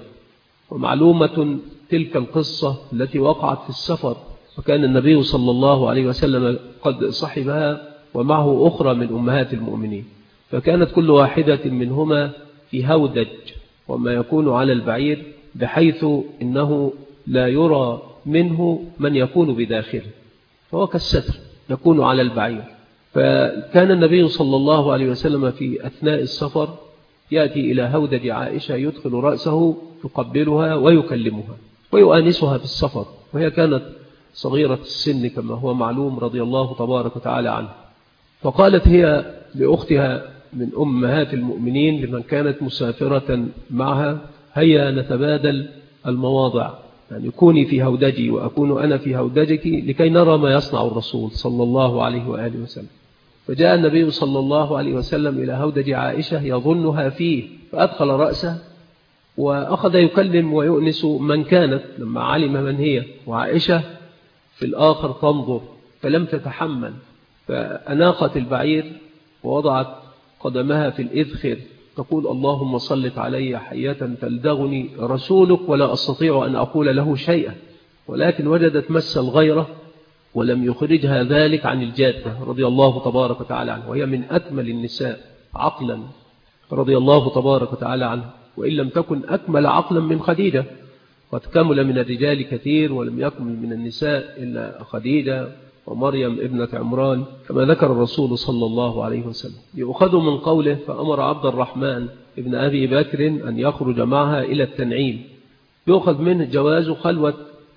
ومعلومة تلك القصة التي وقعت في السفر، وكان النبي صلى الله عليه وسلم قد صحبها ومعه أخرى من أمهات المؤمنين، فكانت كل واحدة منهما في هودج وما يكون على البعير بحيث إنه لا يرى منه من يكون بداخله، فهو كالستر يكون على البعير. فكان النبي صلى الله عليه وسلم في أثناء السفر يأتي إلى هودج عائشة يدخل رأسه يقبلها ويكلمها ويؤانسها في السفر، وهي كانت صغيرة السن كما هو معلوم رضي الله تبارك وتعالى عنها. فقالت هي لأختها من أمهات المؤمنين لمن كانت مسافرة معها هيا نتبادل المواضع، يعني كوني في هودجي وأكون أنا في هودجك لكي نرى ما يصنع الرسول صلى الله عليه وآله وسلم. فجاء النبي صلى الله عليه وسلم إلى هودج عائشة يظنها فيه، فأدخل رأسه وأخذ يكلم ويؤنس من كانت لما علم من هي، وعائشة في الآخر تنظر فلم تتحمل، فأناقت البعير ووضعت قدمها في الإذخر تقول اللهم صلت علي حية تلدغني رسولك ولا أستطيع أن أقول له شيئا، ولكن وجدت مس الغيرة ولم يخرجها ذلك عن الجادة رضي الله تبارك وتعالى عنه، وهي من أكمل النساء عقلا رضي الله تبارك وتعالى عنه، وإن لم تكن أكمل عقلا من خديجة، قد كمل من الرجال كثير ولم يكمل من النساء إلا خديجة ومريم ابنة عمران كما ذكر الرسول صلى الله عليه وسلم. يؤخذ من قوله فأمر عبد الرحمن ابن أبي بكر أن يخرج معها إلى التنعيم، يؤخذ منه جواز خلوة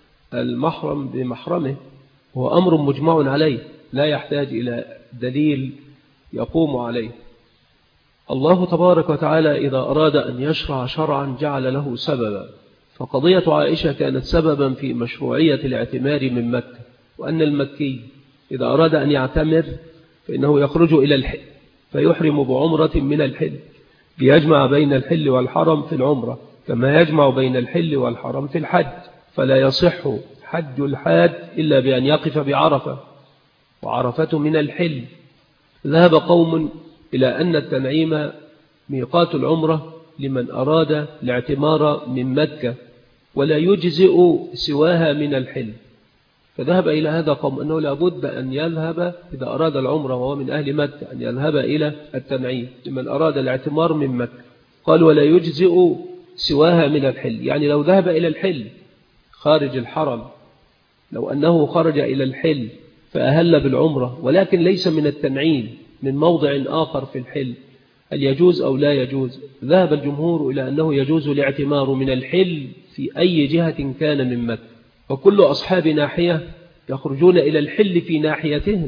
المحرم بمحرمه، وهو أمر مجمع عليه لا يحتاج إلى دليل يقوم عليه. الله تبارك وتعالى إذا أراد أن يشرع شرعا جعل له سببا، فقضية عائشة كانت سببا في مشروعية الاعتمار من مكة، وأن المكي إذا أراد أن يعتمر فإنه يخرج إلى الحل فيحرم بعمرة من الحل ليجمع بين الحل والحرم في العمرة كما يجمع بين الحل والحرم في الحج، فلا يصح حج الحاج إلا بأن يقف بعرفة، وعرفة من الحل. ذهب قوم إلى أن التنعيم ميقات العمرة لمن أراد الاعتمار من مكة ولا يجزئ سواها من الحل، فذهب إلى هذا قوم أنه لابد أن يذهب إذا أراد العمرة وهو من أهل مكة أن يذهب إلى التنعيم لمن أراد الاعتمار من مكة، قال ولا يجزئ سواها من الحل، يعني لو ذهب إلى الحل خارج الحرم، لو أنه خرج إلى الحل فأهل بالعمرة ولكن ليس من التنعيم من موضع آخر في الحل، هل يجوز أو لا يجوز؟ ذهب الجمهور إلى أنه يجوز الاعتمار من الحل في أي جهة كان من مكة، وكل أصحاب ناحية يخرجون إلى الحل في ناحيتهم،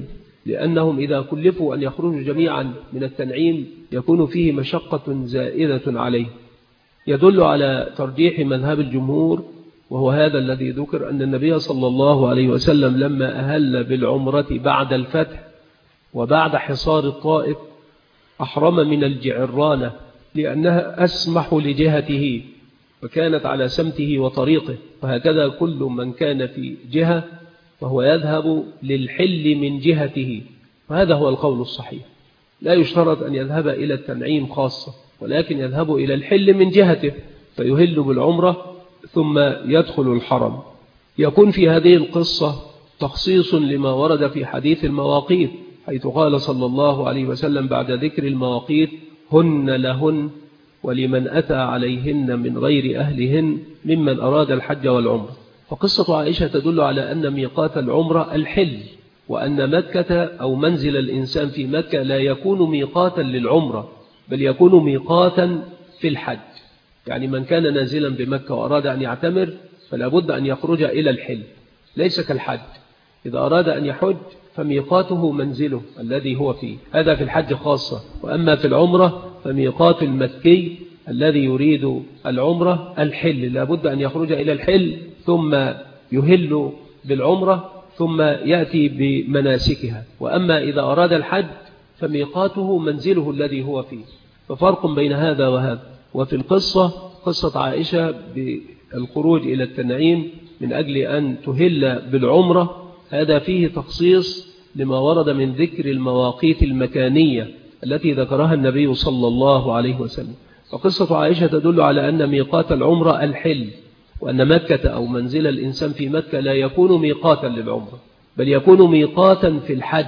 لأنهم إذا كلفوا أن يخرجوا جميعا من التنعيم يكون فيه مشقة زائدة عليه. يدل على ترجيح مذهب الجمهور، وهو هذا الذي ذكر، أن النبي صلى الله عليه وسلم لما أهل بالعمرة بعد الفتح وبعد حصار الطائف أحرم من الجعرانة لأنها أسمح لجهته وكانت على سمته وطريقه، وهكذا كل من كان في جهة فهو يذهب للحل من جهته، وهذا هو القول الصحيح. لا يشترط أن يذهب إلى التنعيم خاصة، ولكن يذهب إلى الحل من جهته فيهل بالعمرة ثم يدخل الحرم. يكون في هذه القصة تخصيص لما ورد في حديث المواقيت، حيث قال صلى الله عليه وسلم بعد ذكر المواقيت: هن لهن ولمن أتى عليهن من غير أهلهن ممن أراد الحج والعمرة. فقصة عائشة تدل على أن ميقات العمرة الحل، وأن مكة أو منزل الإنسان في مكة لا يكون ميقاتا للعمرة، بل يكون ميقاتا في الحج. يعني من كان نازلا بمكة وأراد أن يعتمر فلا بد أن يخرج إلى الحل، ليس كالحج. إذا أراد أن يحج فميقاته منزله الذي هو فيه، هذا في الحج خاصة. وأما في العمرة فميقات المكي الذي يريد العمرة الحل، لا بد أن يخرج إلى الحل ثم يهل بالعمرة ثم يأتي بمناسكها. وأما إذا أراد الحج فميقاته منزله الذي هو فيه، ففرق بين هذا وهذا. وفي قصة عائشة بالخروج إلى التنعيم من أجل أن تهل بالعمرة، هذا فيه تخصيص لما ورد من ذكر المواقيت المكانية التي ذكرها النبي صلى الله عليه وسلم. فقصة عائشة تدل على أن ميقات العمرة الحل، وأن مكة أو منزل الإنسان في مكة لا يكون ميقاتا للعمرة، بل يكون ميقاتا في الحج.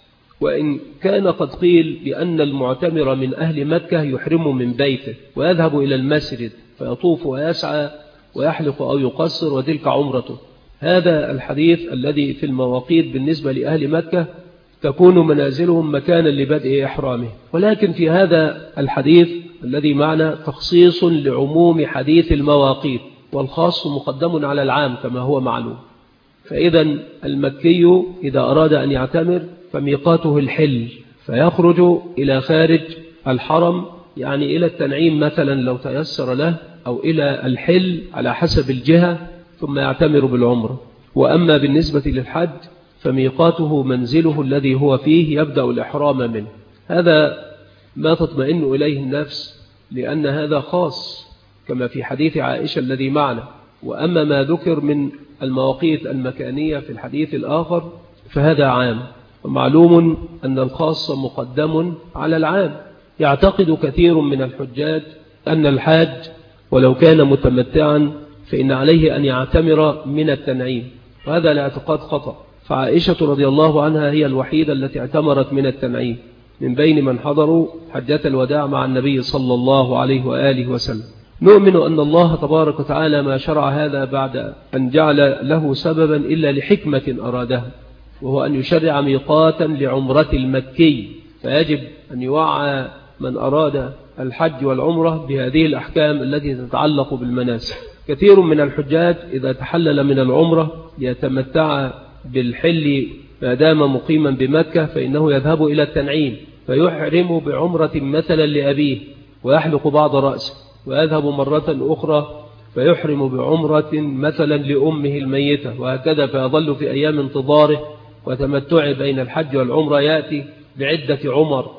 وإن كان قد قيل بأن المعتمر من أهل مكة يحرم من بيته ويذهب إلى المسجد فيطوف ويسعى ويحلق أو يقصر وتلك عمرته. هذا الحديث الذي في المواقيت بالنسبة لأهل مكة تكون منازلهم مكانا لبدء إحرامه. ولكن في هذا الحديث الذي معنا تخصيص لعموم حديث المواقيت، والخاص مقدم على العام كما هو معلوم. فإذا المكي إذا أراد أن يعتمر فميقاته الحل، فيخرج إلى خارج الحرم، يعني إلى التنعيم مثلا لو تيسر له، أو إلى الحل على حسب الجهة، ثم يعتمر بالعمرة. وأما بالنسبة للحج فميقاته منزله الذي هو فيه يبدأ الإحرام منه. هذا ما تطمئن إليه النفس، لأن هذا خاص كما في حديث عائشة الذي معنا. وأما ما ذكر من المواقيت المكانية في الحديث الآخر فهذا عام، ومعلوم أن الخاص مقدم على العام. يعتقد كثير من الحجاج أن الحاج ولو كان متمتعا فإن عليه أن يعتمر من التنعيم، وهذا الاعتقاد خطأ. فعائشة رضي الله عنها هي الوحيدة التي اعتمرت من التنعيم من بين من حضروا حجة الوداع مع النبي صلى الله عليه وآله وسلم. نؤمن أن الله تبارك وتعالى ما شرع هذا بعد أن جعل له سببا إلا لحكمة أرادها، وهو أن يشرع ميقاتا لعمرة المكي، فيجب أن يوعى من أراد الحج والعمرة بهذه الأحكام التي تتعلق بالمناسك. كثير من الحجاج إذا تحلل من العمرة يتمتع بالحل ما دام مقيما بمكة، فإنه يذهب إلى التنعيم فيحرم بعمرة مثلا لأبيه ويحلق بعض رأسه، ويذهب مرة أخرى فيحرم بعمرة مثلا لأمه الميتة، وهكذا فيظل في أيام انتظاره وتمتع بين الحج والعمرة يأتي بعدة عمر.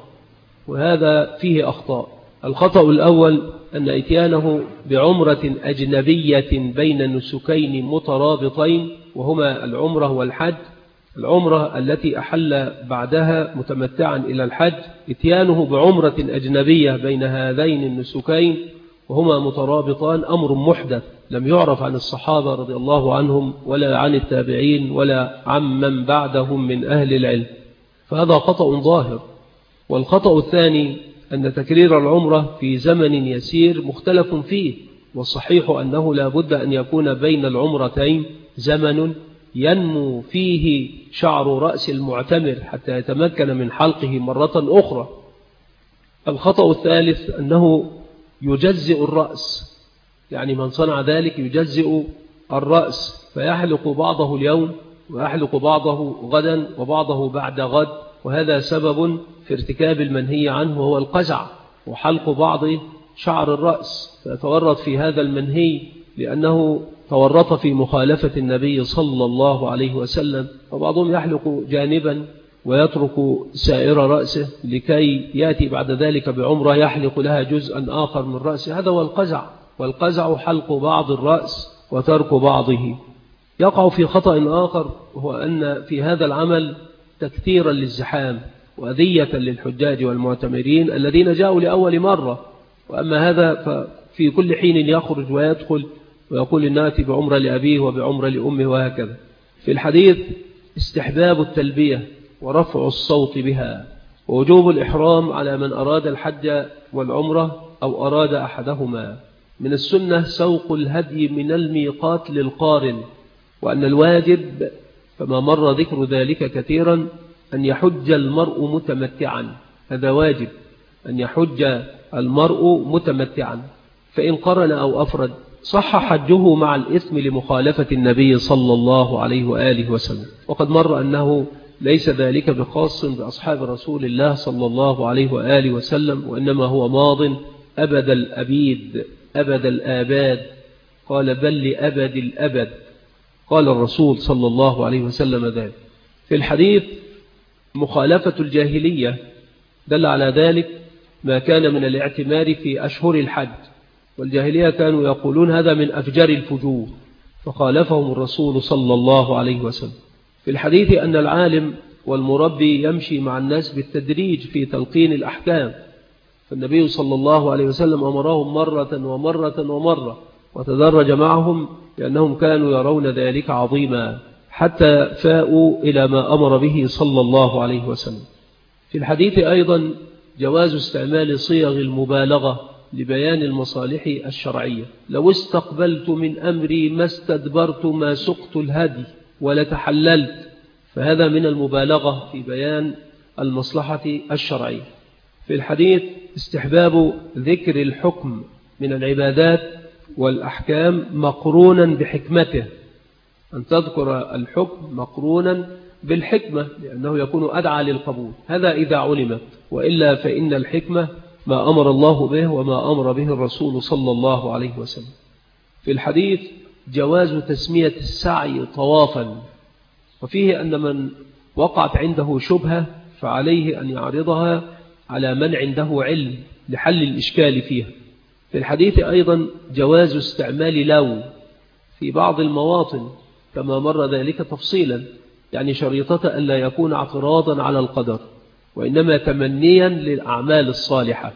وهذا فيه أخطاء. الخطأ الأول أن إتيانه بعمرة أجنبية بين نسكين مترابطين وهما العمرة والحج، العمرة التي أحل بعدها متمتعا إلى الحج، إتيانه بعمرة أجنبية بين هذين النسكين وهما مترابطان أمر محدث لم يعرف عن الصحابة رضي الله عنهم ولا عن التابعين ولا عن من بعدهم من أهل العلم، فهذا خطأ ظاهر. والخطأ الثاني أن تكرير العمرة في زمن يسير مختلف فيه، والصحيح أنه لا بد أن يكون بين العمرتين زمن ينمو فيه شعر رأس المعتمر حتى يتمكن من حلقه مرة أخرى. الخطأ الثالث أنه يجزئ الرأس، يعني من صنع ذلك يجزئ الرأس فيحلق بعضه اليوم ويحلق بعضه غدا وبعضه بعد غد، وهذا سبب في ارتكاب المنهي عنه وهو القزع وحلق بعض شعر الرأس، فيتورط في هذا المنهي لأنه تورط في مخالفة النبي صلى الله عليه وسلم. وبعضهم يحلق جانبا ويترك سائر رأسه لكي يأتي بعد ذلك بعمرة يحلق لها جزءا آخر من رأسه، هذا هو القزع. والقزع حلق بعض الرأس وترك بعضه. يقع في خطأ آخر، وهو أن في هذا العمل تكثيرا للزحام وأذية للحجاج والمعتمرين الذين جاءوا لأول مرة، وأما هذا ففي كل حين يخرج ويدخل ويقول إن نأتي بعمرة لأبيه وبعمرة لأمه وهكذا. في الحديث استحباب التلبية ورفع الصوت بها، ووجوب الإحرام على من أراد الحج والعمرة أو أراد أحدهما. من السنة سوق الهدي من الميقات للقارن، وأن الواجب كما مر ذكر ذلك كثيرا أن يحج المرء متمتعا، هذا واجب أن يحج المرء متمتعا، فإن قرن أو أفرد صح حجه مع الإثم لمخالفة النبي صلى الله عليه وآله وسلم. وقد مر أنه ليس ذلك بخاص بأصحاب رسول الله صلى الله عليه وآله وسلم، وإنما هو ماض أبد الأبيد أبد الآباد، قال بل لأبد الأبد، قال الرسول صلى الله عليه وسلم ذلك. في الحديث مخالفة الجاهلية دل على ذلك ما كان من الاعتمار في أشهر الحج، والجاهلية كانوا يقولون هذا من أفجر الفجور، فخالفهم الرسول صلى الله عليه وسلم. في الحديث أن العالم والمربي يمشي مع الناس بالتدريج في تلقين الأحكام، فالنبي صلى الله عليه وسلم أمرهم مرة ومرة ومرة وتدرج معهم لأنهم كانوا يرون ذلك عظيما حتى فاءوا إلى ما أمر به صلى الله عليه وسلم. في الحديث أيضا جواز استعمال صيغ المبالغة لبيان المصالح الشرعية، لو استقبلت من أمري ما استدبرت ما سقت الهدي ولتحللت، فهذا من المبالغة في بيان المصلحة الشرعية. في الحديث استحباب ذكر الحكم من العبادات والأحكام مقرونا بحكمته، أن تذكر الحكم مقرونا بالحكمة لأنه يكون أدعى للقبول، هذا إذا علمت، وإلا فإن الحكمة ما أمر الله به وما أمر به الرسول صلى الله عليه وسلم. في الحديث جواز تسمية السعي طوافا، وفيه أن من وقعت عنده شبهة فعليه أن يعرضها على من عنده علم لحل الإشكال فيها. في الحديث أيضا جواز استعمال لو في بعض المواطن كما مر ذلك تفصيلا، يعني شريطة أن لا يكون اعتراضا على القدر وإنما تمنيا للأعمال الصالحة.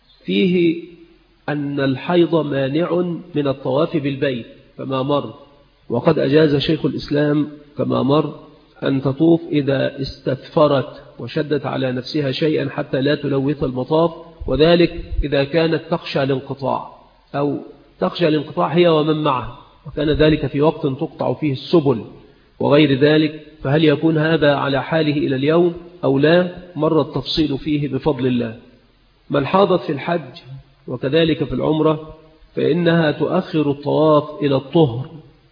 فيه أن الحيض مانع من الطواف بالبيت كما مر، وقد أجاز شيخ الإسلام كما مر أن تطوف إذا استثفرت وشدت على نفسها شيئا حتى لا تلوث المطاف، وذلك إذا كانت تخشى الانقطاع أو تخشى الانقطاع هي ومن معها، وكان ذلك في وقت تقطع فيه السبل وغير ذلك، فهل يكون هذا على حاله إلى اليوم أو لا؟ مر التفصيل فيه بفضل الله. من حاضت في الحج وكذلك في العمرة فإنها تؤخر الطواف إلى الطهر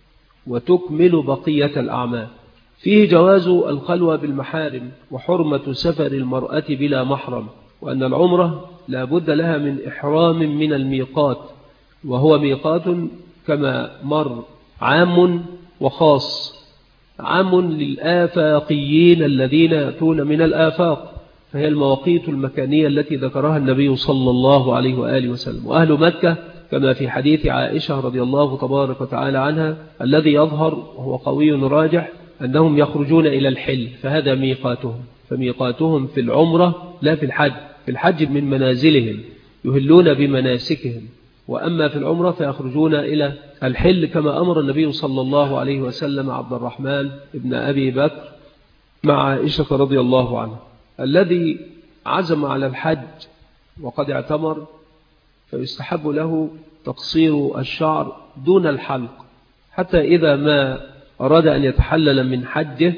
وتكمل بقية الأعمال. فيه جواز الخلوة بالمحارم وحرمة سفر المرأة بلا محرم، وأن العمرة لا بد لها من إحرام من الميقات، وهو ميقات كما مر عام وخاص، عام للآفاقيين الذين يأتون من الآفاق، فهي المواقيت المكانية التي ذكرها النبي صلى الله عليه وآله وسلم. وأهل مكة كما في حديث عائشة رضي الله تبارك وتعالى عنها الذي يظهر وهو قوي راجح أنهم يخرجون إلى الحل، فهذا ميقاتهم، فميقاتهم في العمرة لا في الحج، في الحج من منازلهم يهلون بمناسكهم، وأما في العمرة فيخرجون إلى الحل كما أمر النبي صلى الله عليه وسلم عبد الرحمن ابن أبي بكر مع عائشة رضي الله عنه. الذي عزم على الحج وقد اعتمر فيستحب له تقصير الشعر دون الحلق، حتى إذا ما أراد أن يتحلل من حجه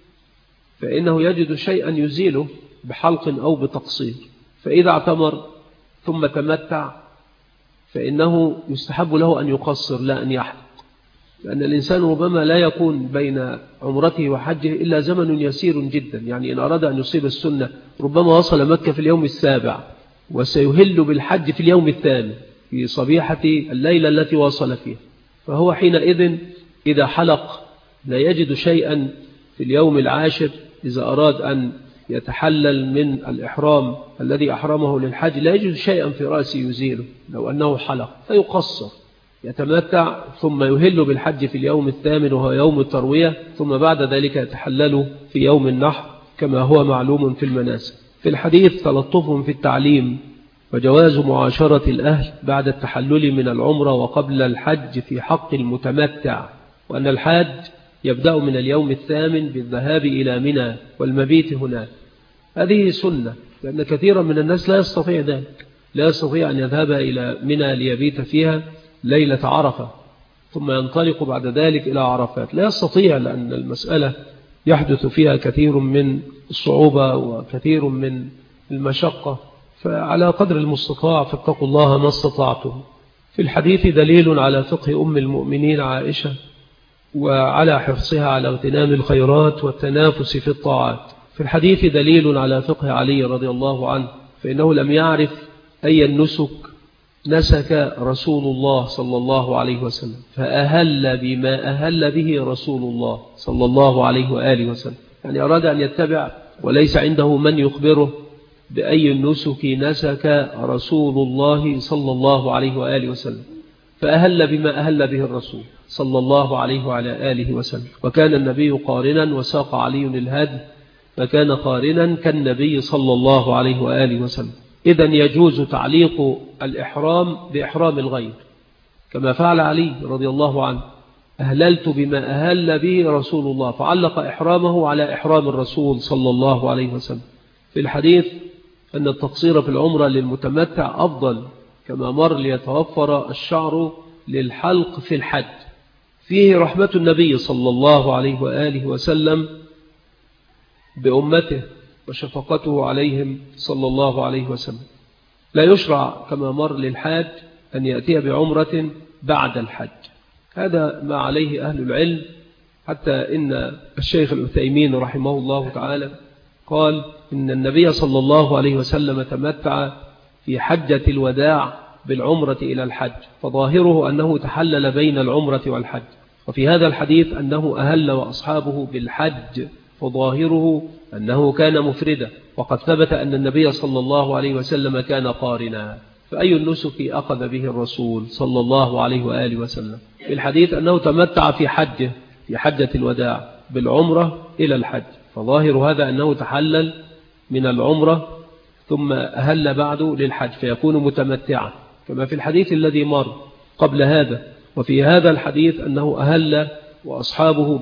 فإنه يجد شيئا يزيله بحلق أو بتقصير، فإذا اعتمر ثم تمتع فإنه يستحب له أن يقصر لا أن يحلق، لأن الإنسان ربما لا يكون بين عمرته وحجه إلا زمن يسير جدا. يعني إن أراد أن يصيب السنة ربما وصل مكة في اليوم السابع وسيهل بالحج في اليوم الثامن في صبيحة الليلة التي وصل فيها، فهو حينئذ إذا حلق لا يجد شيئا في اليوم العاشر. إذا أراد أن يتحلل من الإحرام الذي أحرمه للحج لا يجد شيئا في رأسه يزيله لو أنه حلق، فيقصر يتمتع ثم يهل بالحج في اليوم الثامن وهو يوم التروية، ثم بعد ذلك يتحلل في يوم النحر كما هو معلوم في المناسك. في الحديث تلطف في التعليم وجواز معاشرة الأهل بعد التحلل من العمرة وقبل الحج في حق المتمتع، وأن الحاج يبدأ من اليوم الثامن بالذهاب إلى منى والمبيت هناك. هذه سنة، لأن كثيرا من الناس لا يستطيع ذلك، لا يستطيع أن يذهب إلى منى ليبيت فيها ليلة عرفة ثم ينطلق بعد ذلك إلى عرفات، لا يستطيع، لأن المسألة يحدث فيها كثير من الصعوبة وكثير من المشقة. فعلى قدر المستطاع فاتقوا الله ما استطعتم. في الحديث دليل على فقه أم المؤمنين عائشة وعلى حرصها على اغتنام الخيرات والتنافس في الطاعات. في الحديث دليل على فقه علي رضي الله عنه، فإنه لم يعرف أي النسك نسك رسول الله صلى الله عليه وسلم، فأهل بما أهل به رسول الله صلى الله عليه وآله وسلم. يعني أراد أن يتبع وليس عنده من يخبره بأي النسك نسك رسول الله صلى الله عليه وآله وسلم، فأهل بما أهل به الرسول صلى الله عليه وعلى آله وسلم. وكان النبي قارنا وساق علي الهدي فكان قارنا كالنبي صلى الله عليه وآله وسلم. إذن يجوز تعليق الإحرام بإحرام الغير كما فعل علي رضي الله عنه، أهللت بما أهل به رسول الله، فعلق إحرامه على إحرام الرسول صلى الله عليه وسلم. في الحديث أن التقصير في العمرة للمتمتع أفضل كما مر ليتوفر الشعر للحلق في الحج. فيه رحمة النبي صلى الله عليه وآله وسلم بأمته وشفقته عليهم صلى الله عليه وسلم. لا يشرع كما مر للحاج أن يأتي بعمرة بعد الحج، هذا ما عليه أهل العلم، حتى إن الشيخ العثيمين رحمه الله تعالى قال إن النبي صلى الله عليه وسلم تمتع في حجة الوداع بالعمرة إلى الحج، فظاهره أنه تحلل بين العمرة والحج. وفي هذا الحديث أنه أهل وأصحابه بالحج، فظاهره أنه كان مفردا، وقد ثبت أن النبي صلى الله عليه وسلم كان قارنا. فأي النسك أخذ به الرسول صلى الله عليه وآله وسلم؟ في الحديث أنه تمتع في حجه في حجة الوداع بالعمرة إلى الحج، فظاهر هذا أنه تحلل من العمرة ثم أهل بعد للحج فيكون متمتعا كما في الحديث الذي مر قبل هذا. وفي هذا الحديث أنه أهل وأصحابه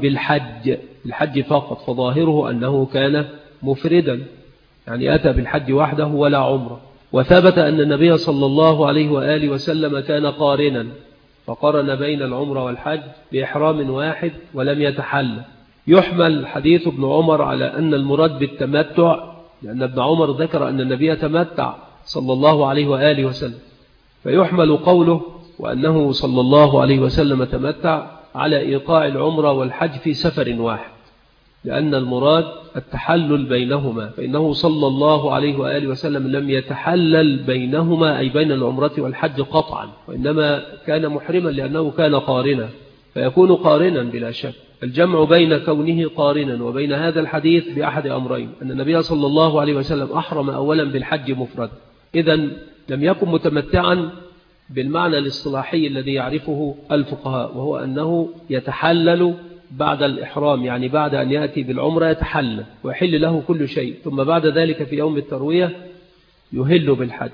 بالحج فقط، فظاهره أنه كان مفردا، يعني أتى بالحج وحده ولا عمره. وثبت أن النبي صلى الله عليه وآله وسلم كان قارنا، فقرن بين العمرة والحج بإحرام واحد ولم يتحل. يحمل حديث ابن عمر على أن المراد بالتمتع، لأن ابن عمر ذكر أن النبي تمتع صلى الله عليه وآله وسلم، فيحمل قوله وأنه صلى الله عليه وسلم تمتع على إيقاع العمرة والحج في سفر واحد، لأن المراد التحلل بينهما، فإنه صلى الله عليه وآله وسلم لم يتحلل بينهما أي بين العمرة والحج قطعا، وإنما كان محرما لأنه كان قارنا، فيكون قارنا بلا شك. الجمع بين كونه قارنا وبين هذا الحديث بأحد أمرين: أن النبي صلى الله عليه وسلم أحرم أولا بالحج مفرد، إذن لم يكن متمتعا بالمعنى الاصطلاحي الذي يعرفه الفقهاء، وهو أنه يتحلل بعد الإحرام، يعني بعد أن يأتي بالعمرة يتحلل ويحل له كل شيء، ثم بعد ذلك في يوم التروية يهل بالحج.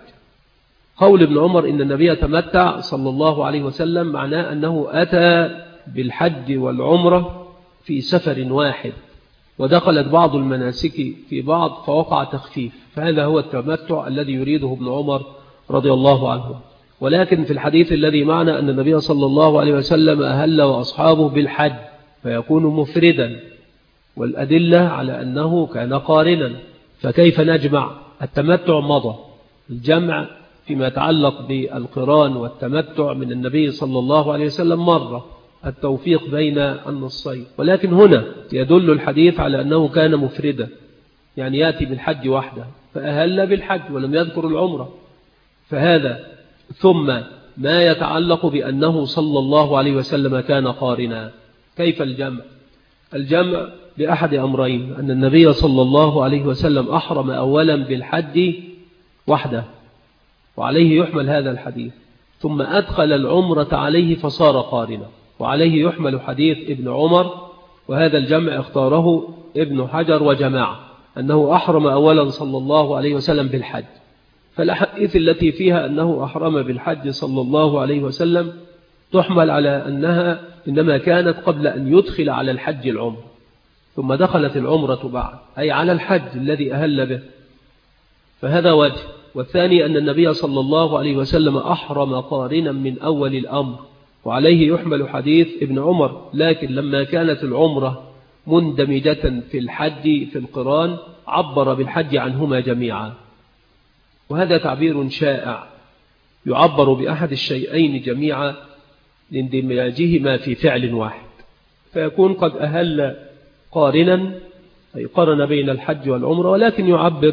قول ابن عمر إن النبي تمتع صلى الله عليه وسلم معناه أنه أتى بالحج والعمرة في سفر واحد، ودخلت بعض المناسك في بعض فوقع تخفيف، فهذا هو التمتع الذي يريده ابن عمر رضي الله عنه. ولكن في الحديث الذي معنا أن النبي صلى الله عليه وسلم أهل وأصحابه بالحج فيكون مفردا، والأدلة على أنه كان قارنا، فكيف نجمع؟ التمتع مضى، الجمع فيما يتعلق بالقران والتمتع من النبي صلى الله عليه وسلم مرة، التوفيق بين النصين. ولكن هنا يدل الحديث على أنه كان مفردا، يعني يأتي بالحج وحده، فأهل بالحج ولم يذكر العمرة. فهذا ثم ما يتعلق بأنه صلى الله عليه وسلم كان قارنا. كيف الجمع؟ الجمع بأحد أمرين، أن النبي صلى الله عليه وسلم أحرم أولا بالحج وحده، وعليه يحمل هذا الحديث، ثم أدخل العمرة عليه فصار قارنا، وعليه يحمل حديث ابن عمر. وهذا الجمع اختاره ابن حجر وجماعة، أنه أحرم أولا صلى الله عليه وسلم بالحج. فالأحاديث التي فيها أنه أحرم بالحج صلى الله عليه وسلم تحمل على أنها إنما كانت قبل أن يدخل على الحج العمر، ثم دخلت العمرة بعد، أي على الحج الذي أهل به. فهذا وجه. والثاني أن النبي صلى الله عليه وسلم أحرم قارنا من أول الأمر، وعليه يحمل حديث ابن عمر. لكن لما كانت العمرة مندمجة في الحج في القران عبر بالحج عنهما جميعا، وهذا تعبير شائع، يعبر بأحد الشيئين جميعا لاندماجهما في فعل واحد، فيكون قد أهل قارنا أي قرن بين الحج والعمرة، ولكن يعبر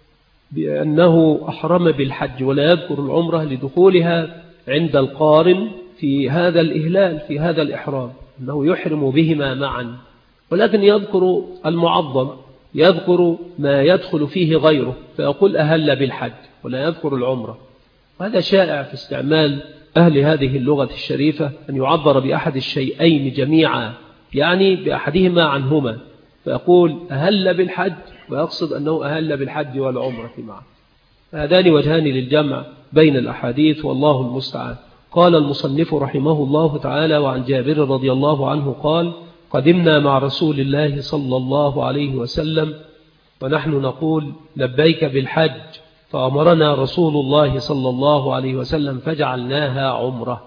بأنه أحرم بالحج ولا يذكر العمرة لدخولها عند القارن في هذا الإهلال، في هذا الإحرام، أنه يحرم بهما معا. ولكن يذكر المعظم، يذكر ما يدخل فيه غيره، فيقول أهل بالحج ولا يذكر العمرة. وهذا شائع في استعمال أهل هذه اللغة الشريفة، أن يعبر بأحد الشيئين جميعا، يعني بأحدهما عنهما، فيقول أهل بالحج ويقصد أنه أهل بالحج والعمرة معا. هذان وجهان للجمع بين الأحاديث، والله المستعان. قال المصنف رحمه الله تعالى: وعن جابر رضي الله عنه قال: قدمنا مع رسول الله صلى الله عليه وسلم ونحن نقول لبيك بالحج، فأمرنا رسول الله صلى الله عليه وسلم فجعلناها عمرة.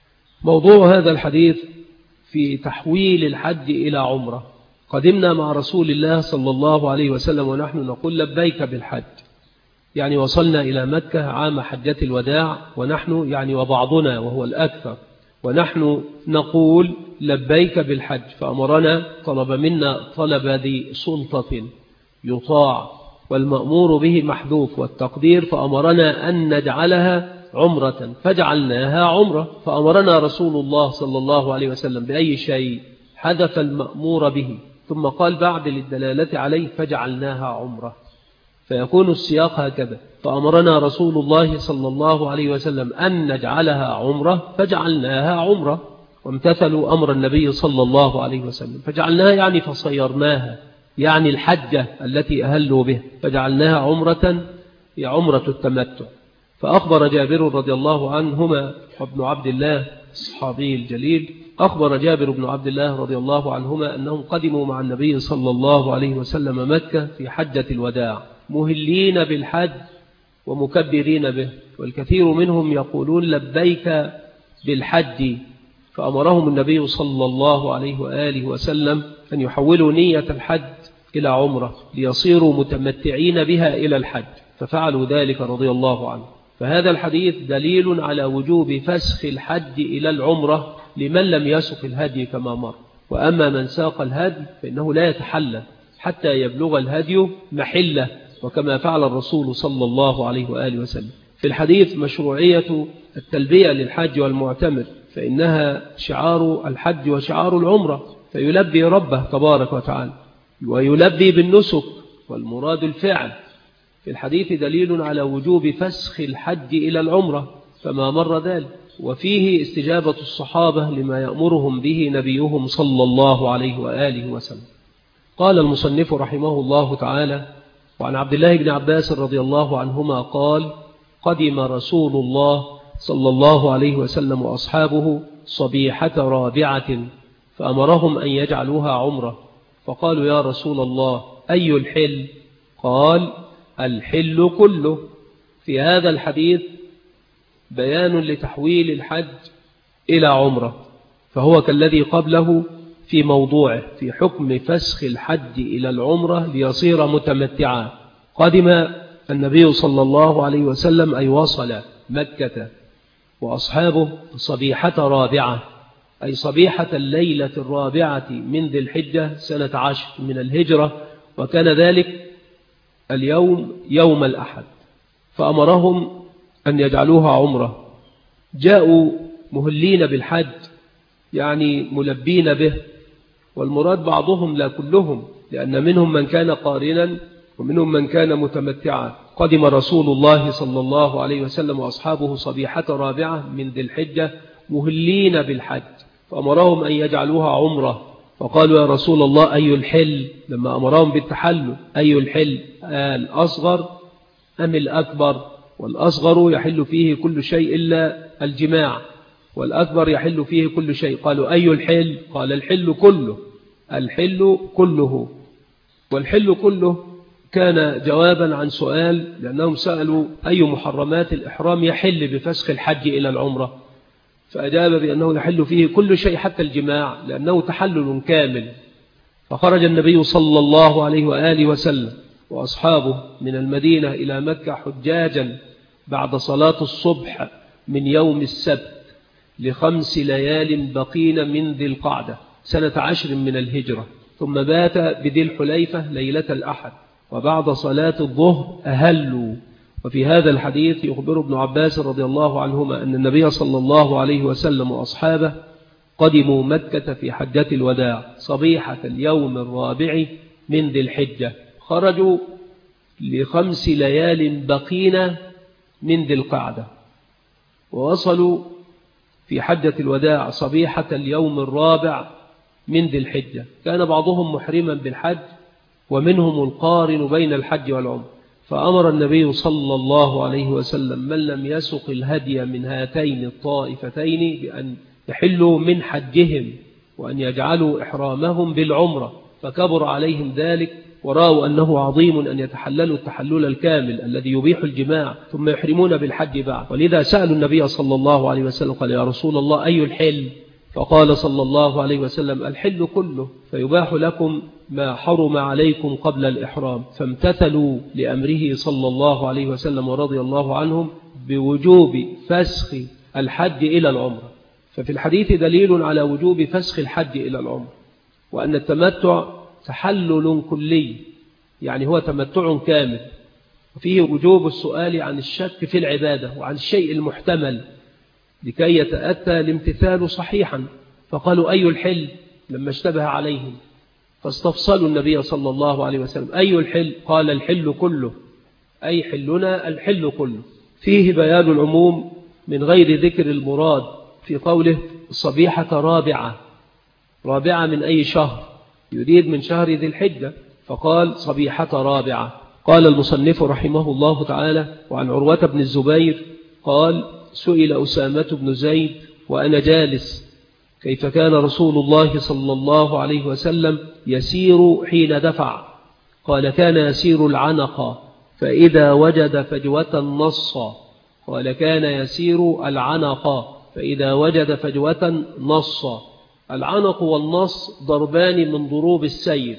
موضوع هذا الحديث في تحويل الحج إلى عمرة. قدمنا مع رسول الله صلى الله عليه وسلم ونحن نقول لبيك بالحج، يعني وصلنا إلى مكة عام حجة الوداع، ونحن يعني وبعضنا وهو الأكثر، ونحن نقول لبيك بالحج، فأمرنا، طلب منا طلب ذي سلطة يطاع، والمأمور به محذوف، والتقدير فأمرنا أن نجعلها عمرة فجعلناها عمرة. فأمرنا رسول الله صلى الله عليه وسلم بأي شيء؟ حذف المأمور به، ثم قال بعد للدلالة عليه فجعلناها عمرة، فيكون السياق هكذا: فأمرنا رسول الله صلى الله عليه وسلم أن نجعلها عمرة فجعلناها عمرة، وامتثلوا أمر النبي صلى الله عليه وسلم. فجعلناها يعني فصيرناها، يعني الحجة التي أهلوا به، فجعلناها عمرة، هي عمرة التمتع. فأخبر جابر رضي الله عنهما وابن عبد الله الصحابي الجليل، أخبر جابر بن عبد الله رضي الله عنهما أنهم قدموا مع النبي صلى الله عليه وسلم مكة في حجة الوداع مهلين بالحج ومكبرين به، والكثير منهم يقولون لبيك بالحج. فأمرهم النبي صلى الله عليه وآله وسلم أن يحولوا نية الحج إلى عمرة ليصيروا متمتعين بها إلى الحج، ففعلوا ذلك رضي الله عنه. فهذا الحديث دليل على وجوب فسخ الحج إلى العمرة لمن لم يسق الهدي كما مر. وأما من ساق الهدي فإنه لا يتحلل حتى يبلغ الهدي محله، وكما فعل الرسول صلى الله عليه وآله وسلم. في الحديث مشروعية التلبية للحج والمعتمر، فإنها شعار الحج وشعار العمرة، فيلبي ربه تبارك وتعالى ويلبي بالنسك، والمراد الفعل. في الحديث دليل على وجوب فسخ الحج إلى العمرة فما مر ذلك، وفيه استجابة الصحابة لما يأمرهم به نبيهم صلى الله عليه وآله وسلم. قال المصنف رحمه الله تعالى: وعن عبد الله بن عباس رضي الله عنهما قال: قدم رسول الله صلى الله عليه وسلم وأصحابه صبيحة رابعة، فأمرهم أن يجعلوها عمرة، فقالوا: يا رسول الله أي الحل؟ قال: الحل كله. في هذا الحديث بيان لتحويل الحج إلى عمرة، فهو كالذي قبله في موضوعه في حكم فسخ الحج إلى العمرة ليصير متمتعا. قدم النبي صلى الله عليه وسلم أي وصل مكة وأصحابه صبيحة رابعة، أي صبيحة الليلة الرابعة من ذي الحجة سنة 10 من الهجرة، وكان ذلك اليوم يوم الأحد، فأمرهم أن يجعلوها عمرة. جاءوا مهلين بالحج يعني ملبين به، والمراد بعضهم لا كلهم، لأن منهم من كان قارنا ومنهم من كان متمتعا. قدم رسول الله صلى الله عليه وسلم وأصحابه صبيحة رابعة من ذي الحجة مهلين بالحج، فأمرهم أن يجعلوها عمرة. فقالوا يا رسول الله أي الحل؟ لما أمرهم بالتحلل أي الحل؟ الأصغر أم الأكبر؟ والأصغر يحل فيه كل شيء إلا الجماع، والأكبر يحل فيه كل شيء. قالوا أي الحل؟ قال الحل كله، الحل كله. والحل كله كان جوابا عن سؤال، لأنهم سألوا أي محرمات الإحرام يحل بفسخ الحج إلى العمرة، فأجاب بأنه يحل فيه كل شيء حتى الجماع، لأنه تحلل كامل. فخرج النبي صلى الله عليه وآله وسلم وأصحابه من المدينة إلى مكة حجاجا بعد صلاة الصبح من يوم السبت ل5 ليال بقين من ذي القعدة سنة 10 من الهجرة، ثم بات بذي الحليفة ليلة الأحد، وبعد صلاة الظهر أهلوا. وفي هذا الحديث يخبر ابن عباس رضي الله عنهما أن النبي صلى الله عليه وسلم وأصحابه قدموا مكة في حجة الوداع صبيحة اليوم الرابع من ذي الحجة، خرجوا ل5 ليال بقين من ذي القعدة، ووصلوا في حجة الوداع صبيحة اليوم الرابع من ذي الحجة. كان بعضهم محرما بالحج ومنهم القارن بين الحج والعمر، فأمر النبي صلى الله عليه وسلم من لم يسق الهدي من هاتين الطائفتين بأن يحلوا من حجهم وأن يجعلوا إحرامهم بالعمرة، فكبر عليهم ذلك ورأوا أنه عظيم أن يتحللوا التحلل الكامل الذي يبيح الجماع ثم يحرمون بالحج بعد. ولذا سألوا النبي صلى الله عليه وسلم قال يا رسول الله أي الحل؟ فقال صلى الله عليه وسلم الحل كله، فيباح لكم ما حرم عليكم قبل الإحرام. فامتثلوا لأمره صلى الله عليه وسلم ورضي الله عنهم بوجوب فسخ الحج إلى العمرة. ففي الحديث دليل على وجوب فسخ الحج إلى العمرة، وأن التمتع تحلل كلي، يعني هو تمتع كامل، وفيه وجوب السؤال عن الشك في العبادة وعن الشيء المحتمل لكي يتأتى الامتثال صحيحا. فقالوا أي الحل لما اشتبه عليهم، فاستفصلوا النبي صلى الله عليه وسلم أي الحل؟ قال الحل كله، أي حلنا الحل كله. فيه بيان العموم من غير ذكر المراد في قوله الصبيحة رابعة من أي شهر؟ يريد من شهر ذي الحجة، فقال صبيحة رابعة. قال المصنف رحمه الله تعالى وعن عروة بن الزبير قال سئل أسامة بن زيد وأنا جالس كيف كان رسول الله صلى الله عليه وسلم يسير حين دفع؟ قال كان يسير العنق فإذا وجد فجوة نصا. قال كان يسير العنق فإذا وجد فجوة نصا. العنق والنص ضربان من ضروب السير،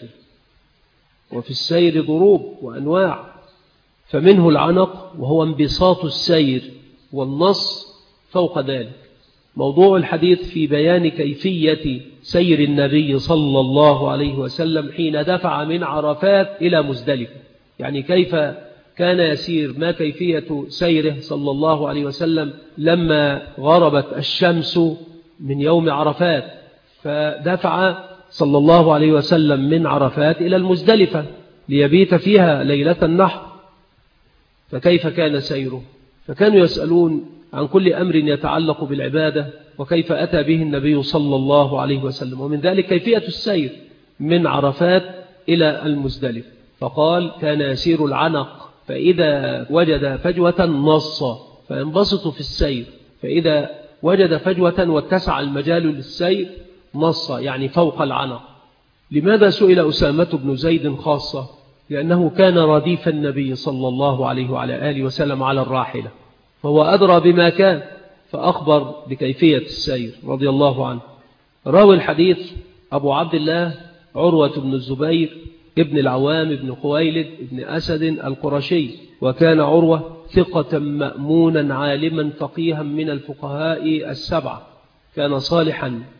وفي السير ضروب وأنواع، فمنه العنق وهو انبساط السير، والنص فوق ذلك. موضوع الحديث في بيان كيفية سير النبي صلى الله عليه وسلم حين دفع من عرفات إلى مزدلفة، يعني كيف كان يسير، ما كيفية سيره صلى الله عليه وسلم لما غربت الشمس من يوم عرفات، فدفع صلى الله عليه وسلم من عرفات إلى المزدلفة ليبيت فيها ليلة النحر، فكيف كان سيره؟ فكانوا يسألون عن كل أمر يتعلق بالعبادة وكيف أتى به النبي صلى الله عليه وسلم، ومن ذلك كيفية السير من عرفات إلى المزدلفة. فقال كان يسير العنق فإذا وجد فجوة نص، فينبسط في السير، فإذا وجد فجوة واتسع المجال للسير نص، يعني فوق العنق. لماذا سئل أسامة بن زيد خاصة؟ لأنه كان رديف النبي صلى الله عليه وعلى آله وسلم على الراحلة، فهو أدرى بما كان، فأخبر بكيفية السير رضي الله عنه. راوي الحديث أبو عبد الله عروة بن الزبير ابن العوام بن خويلد ابن أسد القرشي، وكان عروة ثقة مأمونا عالما فقيها من الفقهاء السبعة، كان صالحا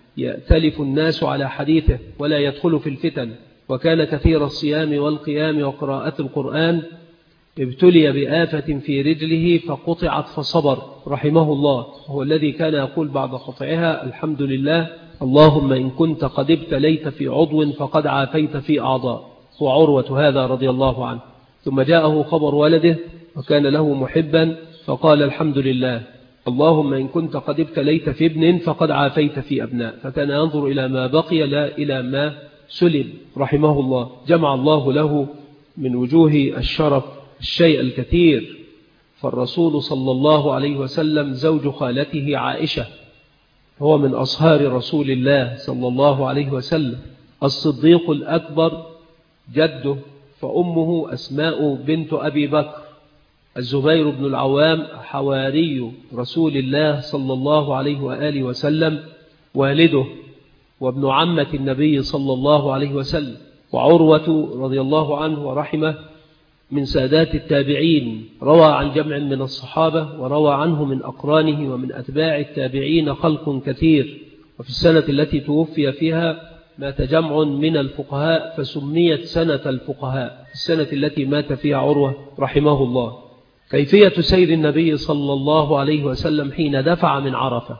يأتلف الناس على حديثه ولا يدخل في الفتن، وكان كثير الصيام والقيام وقراءة القرآن. ابتلي بآفة في رجله فقطعت فصبر رحمه الله، هو الذي كان يقول بعد قطعها: الحمد لله، اللهم إن كنت قد ابتليت في عضو فقد عافيت في أعضاء. هو عروة هذا رضي الله عنه. ثم جاءه خبر ولده وكان له محبا فقال: الحمد لله، اللهم إن كنت قد ابتليت في ابن فقد عافيت في أبناء. فكان ينظر إلى ما بقي لا إلى ما سلب رحمه الله. جمع الله له من وجوه الشرف الشيء الكثير. فالرسول صلى الله عليه وسلم زوج خالته عائشة، هو من أصهار رسول الله صلى الله عليه وسلم. الصديق الأكبر جده، فأمه أسماء بنت أبي بكر. الزبير بن العوام حواري رسول الله صلى الله عليه وآله وسلم، والده وابن عمة النبي صلى الله عليه وسلم. وعروة رضي الله عنه ورحمه من سادات التابعين، روى عن جمع من الصحابة، وروى عنه من أقرانه ومن أتباع التابعين خلق كثير. وفي السنة التي توفي فيها مات جمع من الفقهاء فسميت سنة الفقهاء، السنة التي مات فيها عروة رحمه الله. كيفية سير النبي صلى الله عليه وسلم حين دفع من عرفة.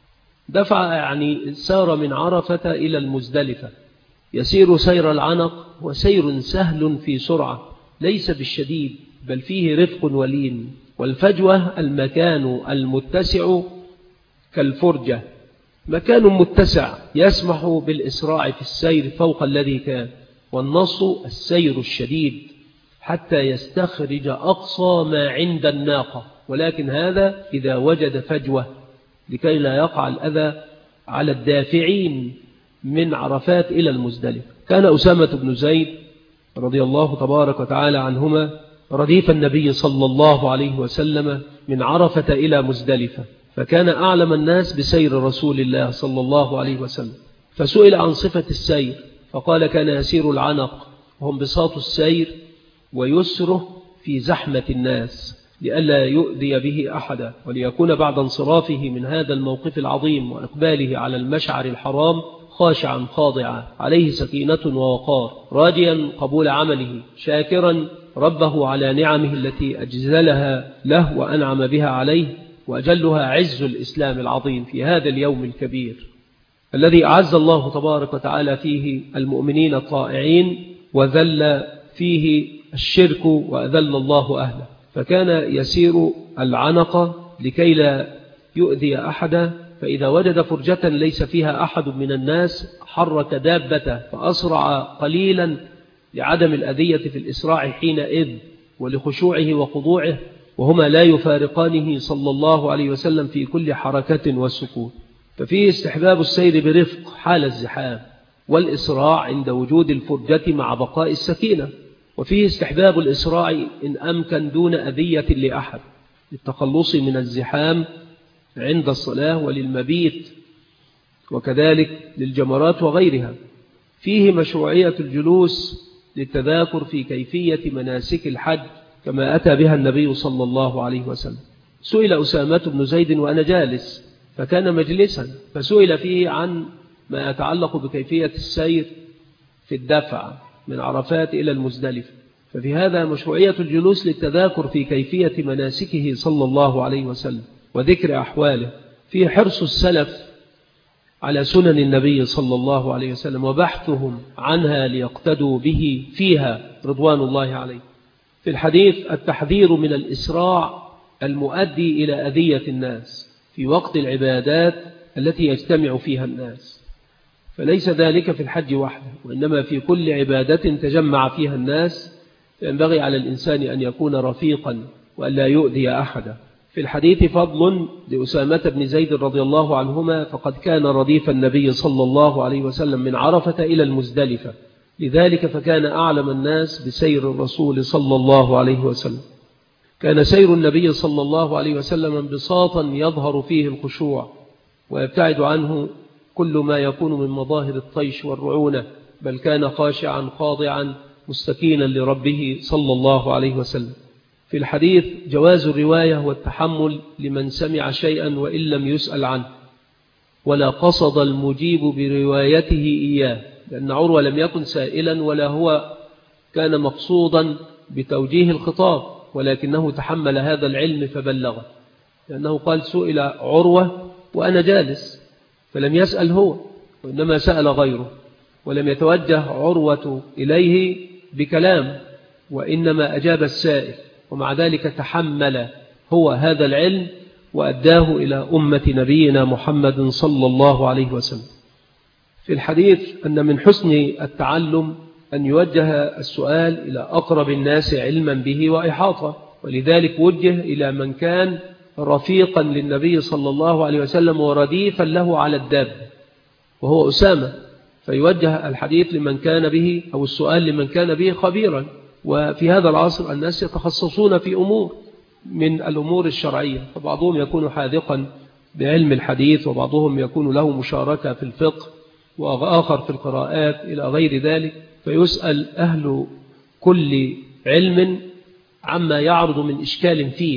دفع يعني سار من عرفة إلى المزدلفة، يسير سير العنق، وسير سهل في سرعة ليس بالشديد بل فيه رفق ولين. والفجوة المكان المتسع كالفرجة، مكان متسع يسمح بالإسراع في السير فوق الذي كان. والنص السير الشديد حتى يستخرج أقصى ما عند الناقة، ولكن هذا إذا وجد فجوة لكي لا يقع الأذى على الدافعين من عرفات إلى المزدلفة. كان أسامة بن زيد رضي الله تبارك وتعالى عنهما رديف النبي صلى الله عليه وسلم من عرفة إلى مزدلفة، فكان أعلم الناس بسير رسول الله صلى الله عليه وسلم. فسئل عن صفة السير فقال: كان يسير العنق، وهم بساط السير ويسره في زحمة الناس لئلا يؤذي به أحدا، وليكون بعد انصرافه من هذا الموقف العظيم وإقباله على المشعر الحرام خاشعا خاضعا، عليه سكينة ووقار، راجيا قبول عمله، شاكرا ربه على نعمه التي أجزلها له وأنعم بها عليه، وأجلها عز الإسلام العظيم في هذا اليوم الكبير الذي أعز الله تبارك وتعالى فيه المؤمنين الطائعين، وذل فيه الشرك وأذل الله أهله. فكان يسير العنق لكي لا يؤذي أحدا، فإذا وجد فرجة ليس فيها أحد من الناس حرك دابته فأسرع قليلا لعدم الأذية في الإسراع حينئذ ولخشوعه وخضوعه، وهما لا يفارقانه صلى الله عليه وسلم في كل حركة والسكون. ففيه استحباب السير برفق حال الزحام، والإسراع عند وجود الفرجة مع بقاء السكينة. وفيه استحباب الإسراع إن أمكن دون أذية لأحد، للتخلص من الزحام عند الصلاة وللمبيت، وكذلك للجمرات وغيرها. فيه مشروعية الجلوس للتذاكر في كيفية مناسك الحج كما أتى بها النبي صلى الله عليه وسلم. سئل أسامة بن زيد وأنا جالس فكان مجلسا، فسئل فيه عن ما يتعلق بكيفية السير في الدفع من عرفات إلى المزدلفة. ففي هذا مشروعية الجلوس للتذاكر في كيفية مناسكه صلى الله عليه وسلم وذكر أحواله. فيه حرص السلف على سنن النبي صلى الله عليه وسلم وبحثهم عنها ليقتدوا به فيها رضوان الله عليه. في الحديث التحذير من الإسراع المؤدي إلى أذية الناس في وقت العبادات التي يجتمع فيها الناس، فليس ذلك في الحج وحده، وإنما في كل عبادة تجمع فيها الناس، فينبغي على الإنسان أن يكون رفيقا وأن لا يؤذي أحدا. في الحديث فضل لأسامة بن زيد رضي الله عنهما، فقد كان رديف النبي صلى الله عليه وسلم من عرفة إلى المزدلفة، لذلك فكان أعلم الناس بسير الرسول صلى الله عليه وسلم. كان سير النبي صلى الله عليه وسلم انبساطا يظهر فيه الخشوع ويبتعد عنه كل ما يكون من مظاهر الطيش والرعونة، بل كان خاشعا خاضعا مستكينا لربه صلى الله عليه وسلم. في الحديث جواز الرواية والتحمل لمن سمع شيئا وإن لم يسأل عنه، ولا قصد المجيب بروايته إياه، لأن عروة لم يكن سائلا ولا هو كان مقصودا بتوجيه الخطاب، ولكنه تحمل هذا العلم فبلغه، لأنه قال سئل عروة وأنا جالس، فلم يسأل هو وإنما سأل غيره، ولم يتوجه عروة إليه بكلام، وإنما أجاب السائل، ومع ذلك تحمل هو هذا العلم وأداه إلى أمة نبينا محمد صلى الله عليه وسلم. في الحديث أن من حسن التعلم أن يوجه السؤال إلى أقرب الناس علما به وإحاطة، ولذلك وجه إلى من كان رفيقا للنبي صلى الله عليه وسلم ورديفا له على الداب وهو أسامة، فيوجه الحديث لمن كان به أو السؤال لمن كان به خبيرا. وفي هذا العصر الناس يتخصصون في أمور من الأمور الشرعية، فبعضهم يكون حاذقا بعلم الحديث، وبعضهم يكون له مشاركة في الفقه، وآخر في القراءات إلى غير ذلك، فيسأل أهل كل علم عما يعرض من إشكال فيه.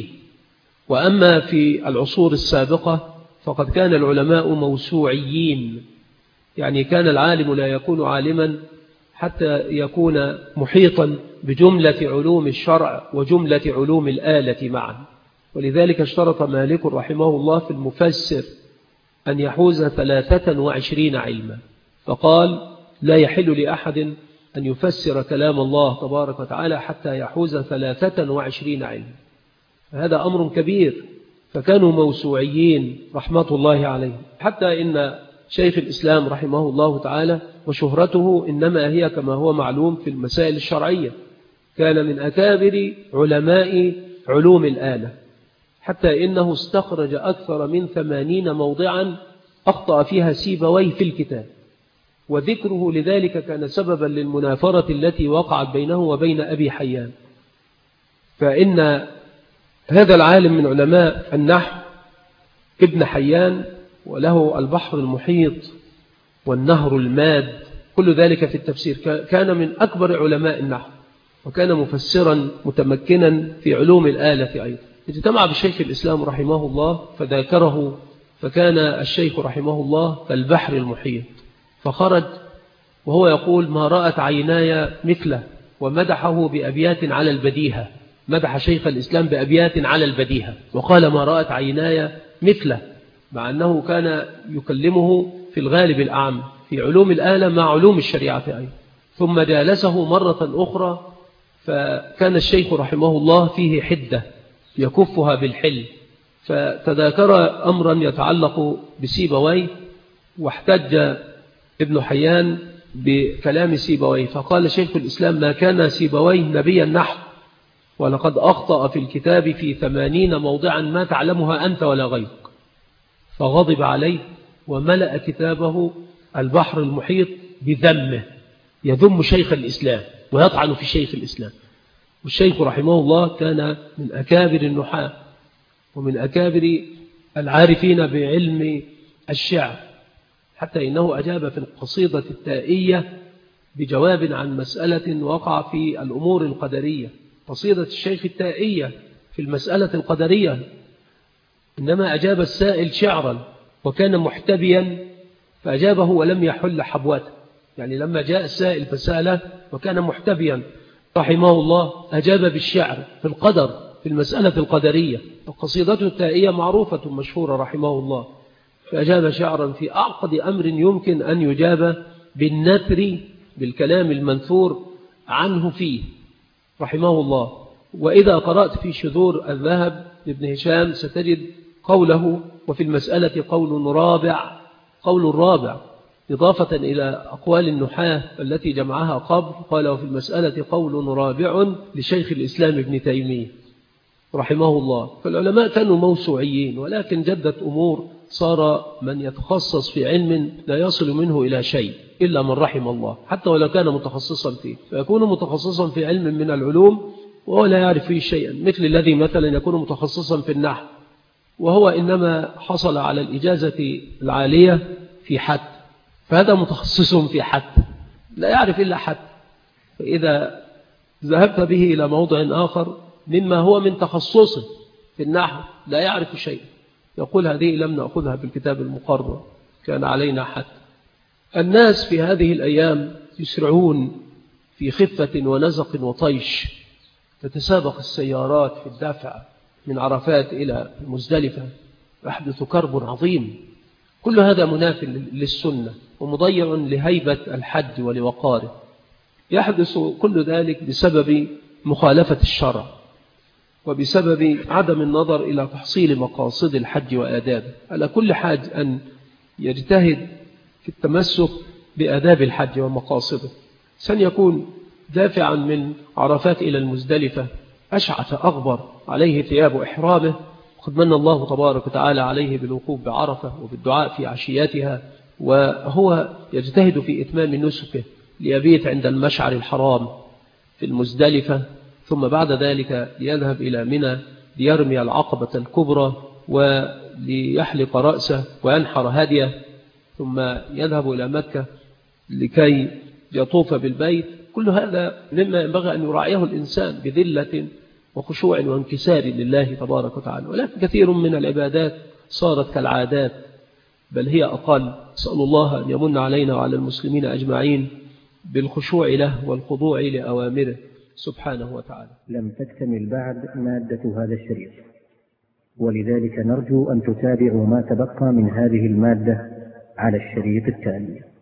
وأما في العصور السابقة فقد كان العلماء موسوعيين، يعني كان العالم لا يكون عالما حتى يكون محيطا بجملة علوم الشرع وجملة علوم الآلة معا. ولذلك اشترط مالك رحمه الله في المفسر أن يحوز 23 علما، فقال لا يحل لأحد أن يفسر كلام الله تبارك وتعالى حتى يحوز 23 علما، هذا أمر كبير. فكانوا موسوعيين رحمة الله عليه، حتى إن شيخ الإسلام رحمه الله تعالى وشهرته إنما هي كما هو معلوم في المسائل الشرعية، كان من أكابر علماء علوم الآلة، حتى إنه استخرج أكثر من 80 موضعا أخطأ فيها سيبويه في الكتاب، وذكره لذلك كان سببا للمنافرة التي وقعت بينه وبين أبي حيان. فإن هذا العالم من علماء النحو ابن حيان، وله البحر المحيط والنهر الماد، كل ذلك في التفسير، كان من أكبر علماء النحو، وكان مفسرا متمكنا في علوم الآلة أيضا. اجتمع بالشيخ الإسلام رحمه الله فذاكره، فكان الشيخ رحمه الله كالبحر المحيط، فخرج وهو يقول ما رأت عيناي مثله، ومدحه بأبيات على البديهة، مدح شيخ الإسلام بأبيات على البديهة، وقال ما رأت عيناي مثله، مع أنه كان يكلمه في الغالب الأعم في علوم الآلة مع علوم الشريعة أيضا. ثم جالسه مرة أخرى، فكان الشيخ رحمه الله فيه حدة يكفها بالحل، فتذاكر أمرا يتعلق بسيبويه، واحتج ابن حيان بكلام سيبويه، فقال شيخ الإسلام ما كان سيبويه نبي النحو، ولقد أخطأ في الكتاب في 80 موضعا ما تعلمها أنت ولا غيرك. فغضب عليه وملأ كتابه البحر المحيط بذمه، يذم شيخ الإسلام ويطعن في شيخ الإسلام. والشيخ رحمه الله كان من أكابر النحاة ومن أكابر العارفين بعلم الشعر، حتى إنه أجاب في القصيدة التائية بجواب عن مسألة وقع في الأمور القدرية. قصيدة الشيخ التائية في المسألة القدرية، إنما أجاب السائل شعرا وكان محتبيا، فأجابه ولم يحل حبواته، يعني لما جاء السائل فسأله وكان محتبيا رحمه الله أجاب بالشعر في القدر في المسألة القدرية. وقصيدته التائية معروفة مشهورة رحمه الله، فأجاب شعرا في أعقد أمر يمكن أن يجاب بالنثر بالكلام المنثور عنه فيه رحمه الله. وإذا قرأت في شذور الذهب لابن هشام ستجد قوله وفي المسألة قول رابع إضافة إلى أقوال النحاة التي جمعها قبل، قال وفي المسألة قول رابع لشيخ الإسلام ابن تيمية رحمه الله. فالعلماء كانوا موسوعيين، ولكن جدت أمور صار من يتخصص في علم لا يصل منه إلى شيء إلا من رحم الله، حتى ولو كان متخصصا فيه، فيكون متخصصا في علم من العلوم وهو لا يعرف فيه شيئا، مثل الذي مثلا يكون متخصصا في النحو وهو إنما حصل على الإجازة العالية في حد، فهذا متخصص في حد لا يعرف إلا حد. فإذا ذهبت به إلى موضع آخر مما هو من تخصصه في النحو لا يعرف شيء، يقول هذه لم نأخذها في الكتاب المقرر، كان علينا حد. الناس في هذه الأيام يسرعون في خفة ونزق وطيش، تتسابق السيارات في الدافع من عرفات إلى مزدلفة، يحدث كرب عظيم. كل هذا مناف للسنة ومضيع لهيبة الحج ولوقاره. يحدث كل ذلك بسبب مخالفة الشرع وبسبب عدم النظر إلى تحصيل مقاصد الحج وآدابه. على كل حاج أن يجتهد في التمسك بآداب الحج ومقاصده. سيكون دافعا من عرفات إلى المزدلفة أشعث أغبر، عليه ثياب إحرامه، قد من الله تبارك وتعالى عليه بالوقوف بعرفة وبالدعاء في عشياتها، وهو يجتهد في إتمام نسكه ليبيت عند المشعر الحرام في المزدلفة، ثم بعد ذلك ليذهب إلى منى ليرمي العقبة الكبرى وليحلق رأسه وينحر هديه، ثم يذهب إلى مكة لكي يطوف بالبيت. كل هذا مما ينبغي أن يراعيه الإنسان بذلة وخشوع وانكسار لله تبارك وتعالى. ولكن كثير من العبادات صارت كالعادات، بل هي أقل. أسأل الله أن يمن علينا وعلى المسلمين أجمعين بالخشوع له والخضوع لأوامره سبحانه وتعالى. لم تكتمل بعد مادة هذا الشريط، ولذلك نرجو أن تتابعوا ما تبقى من هذه المادة على الشريط التالي.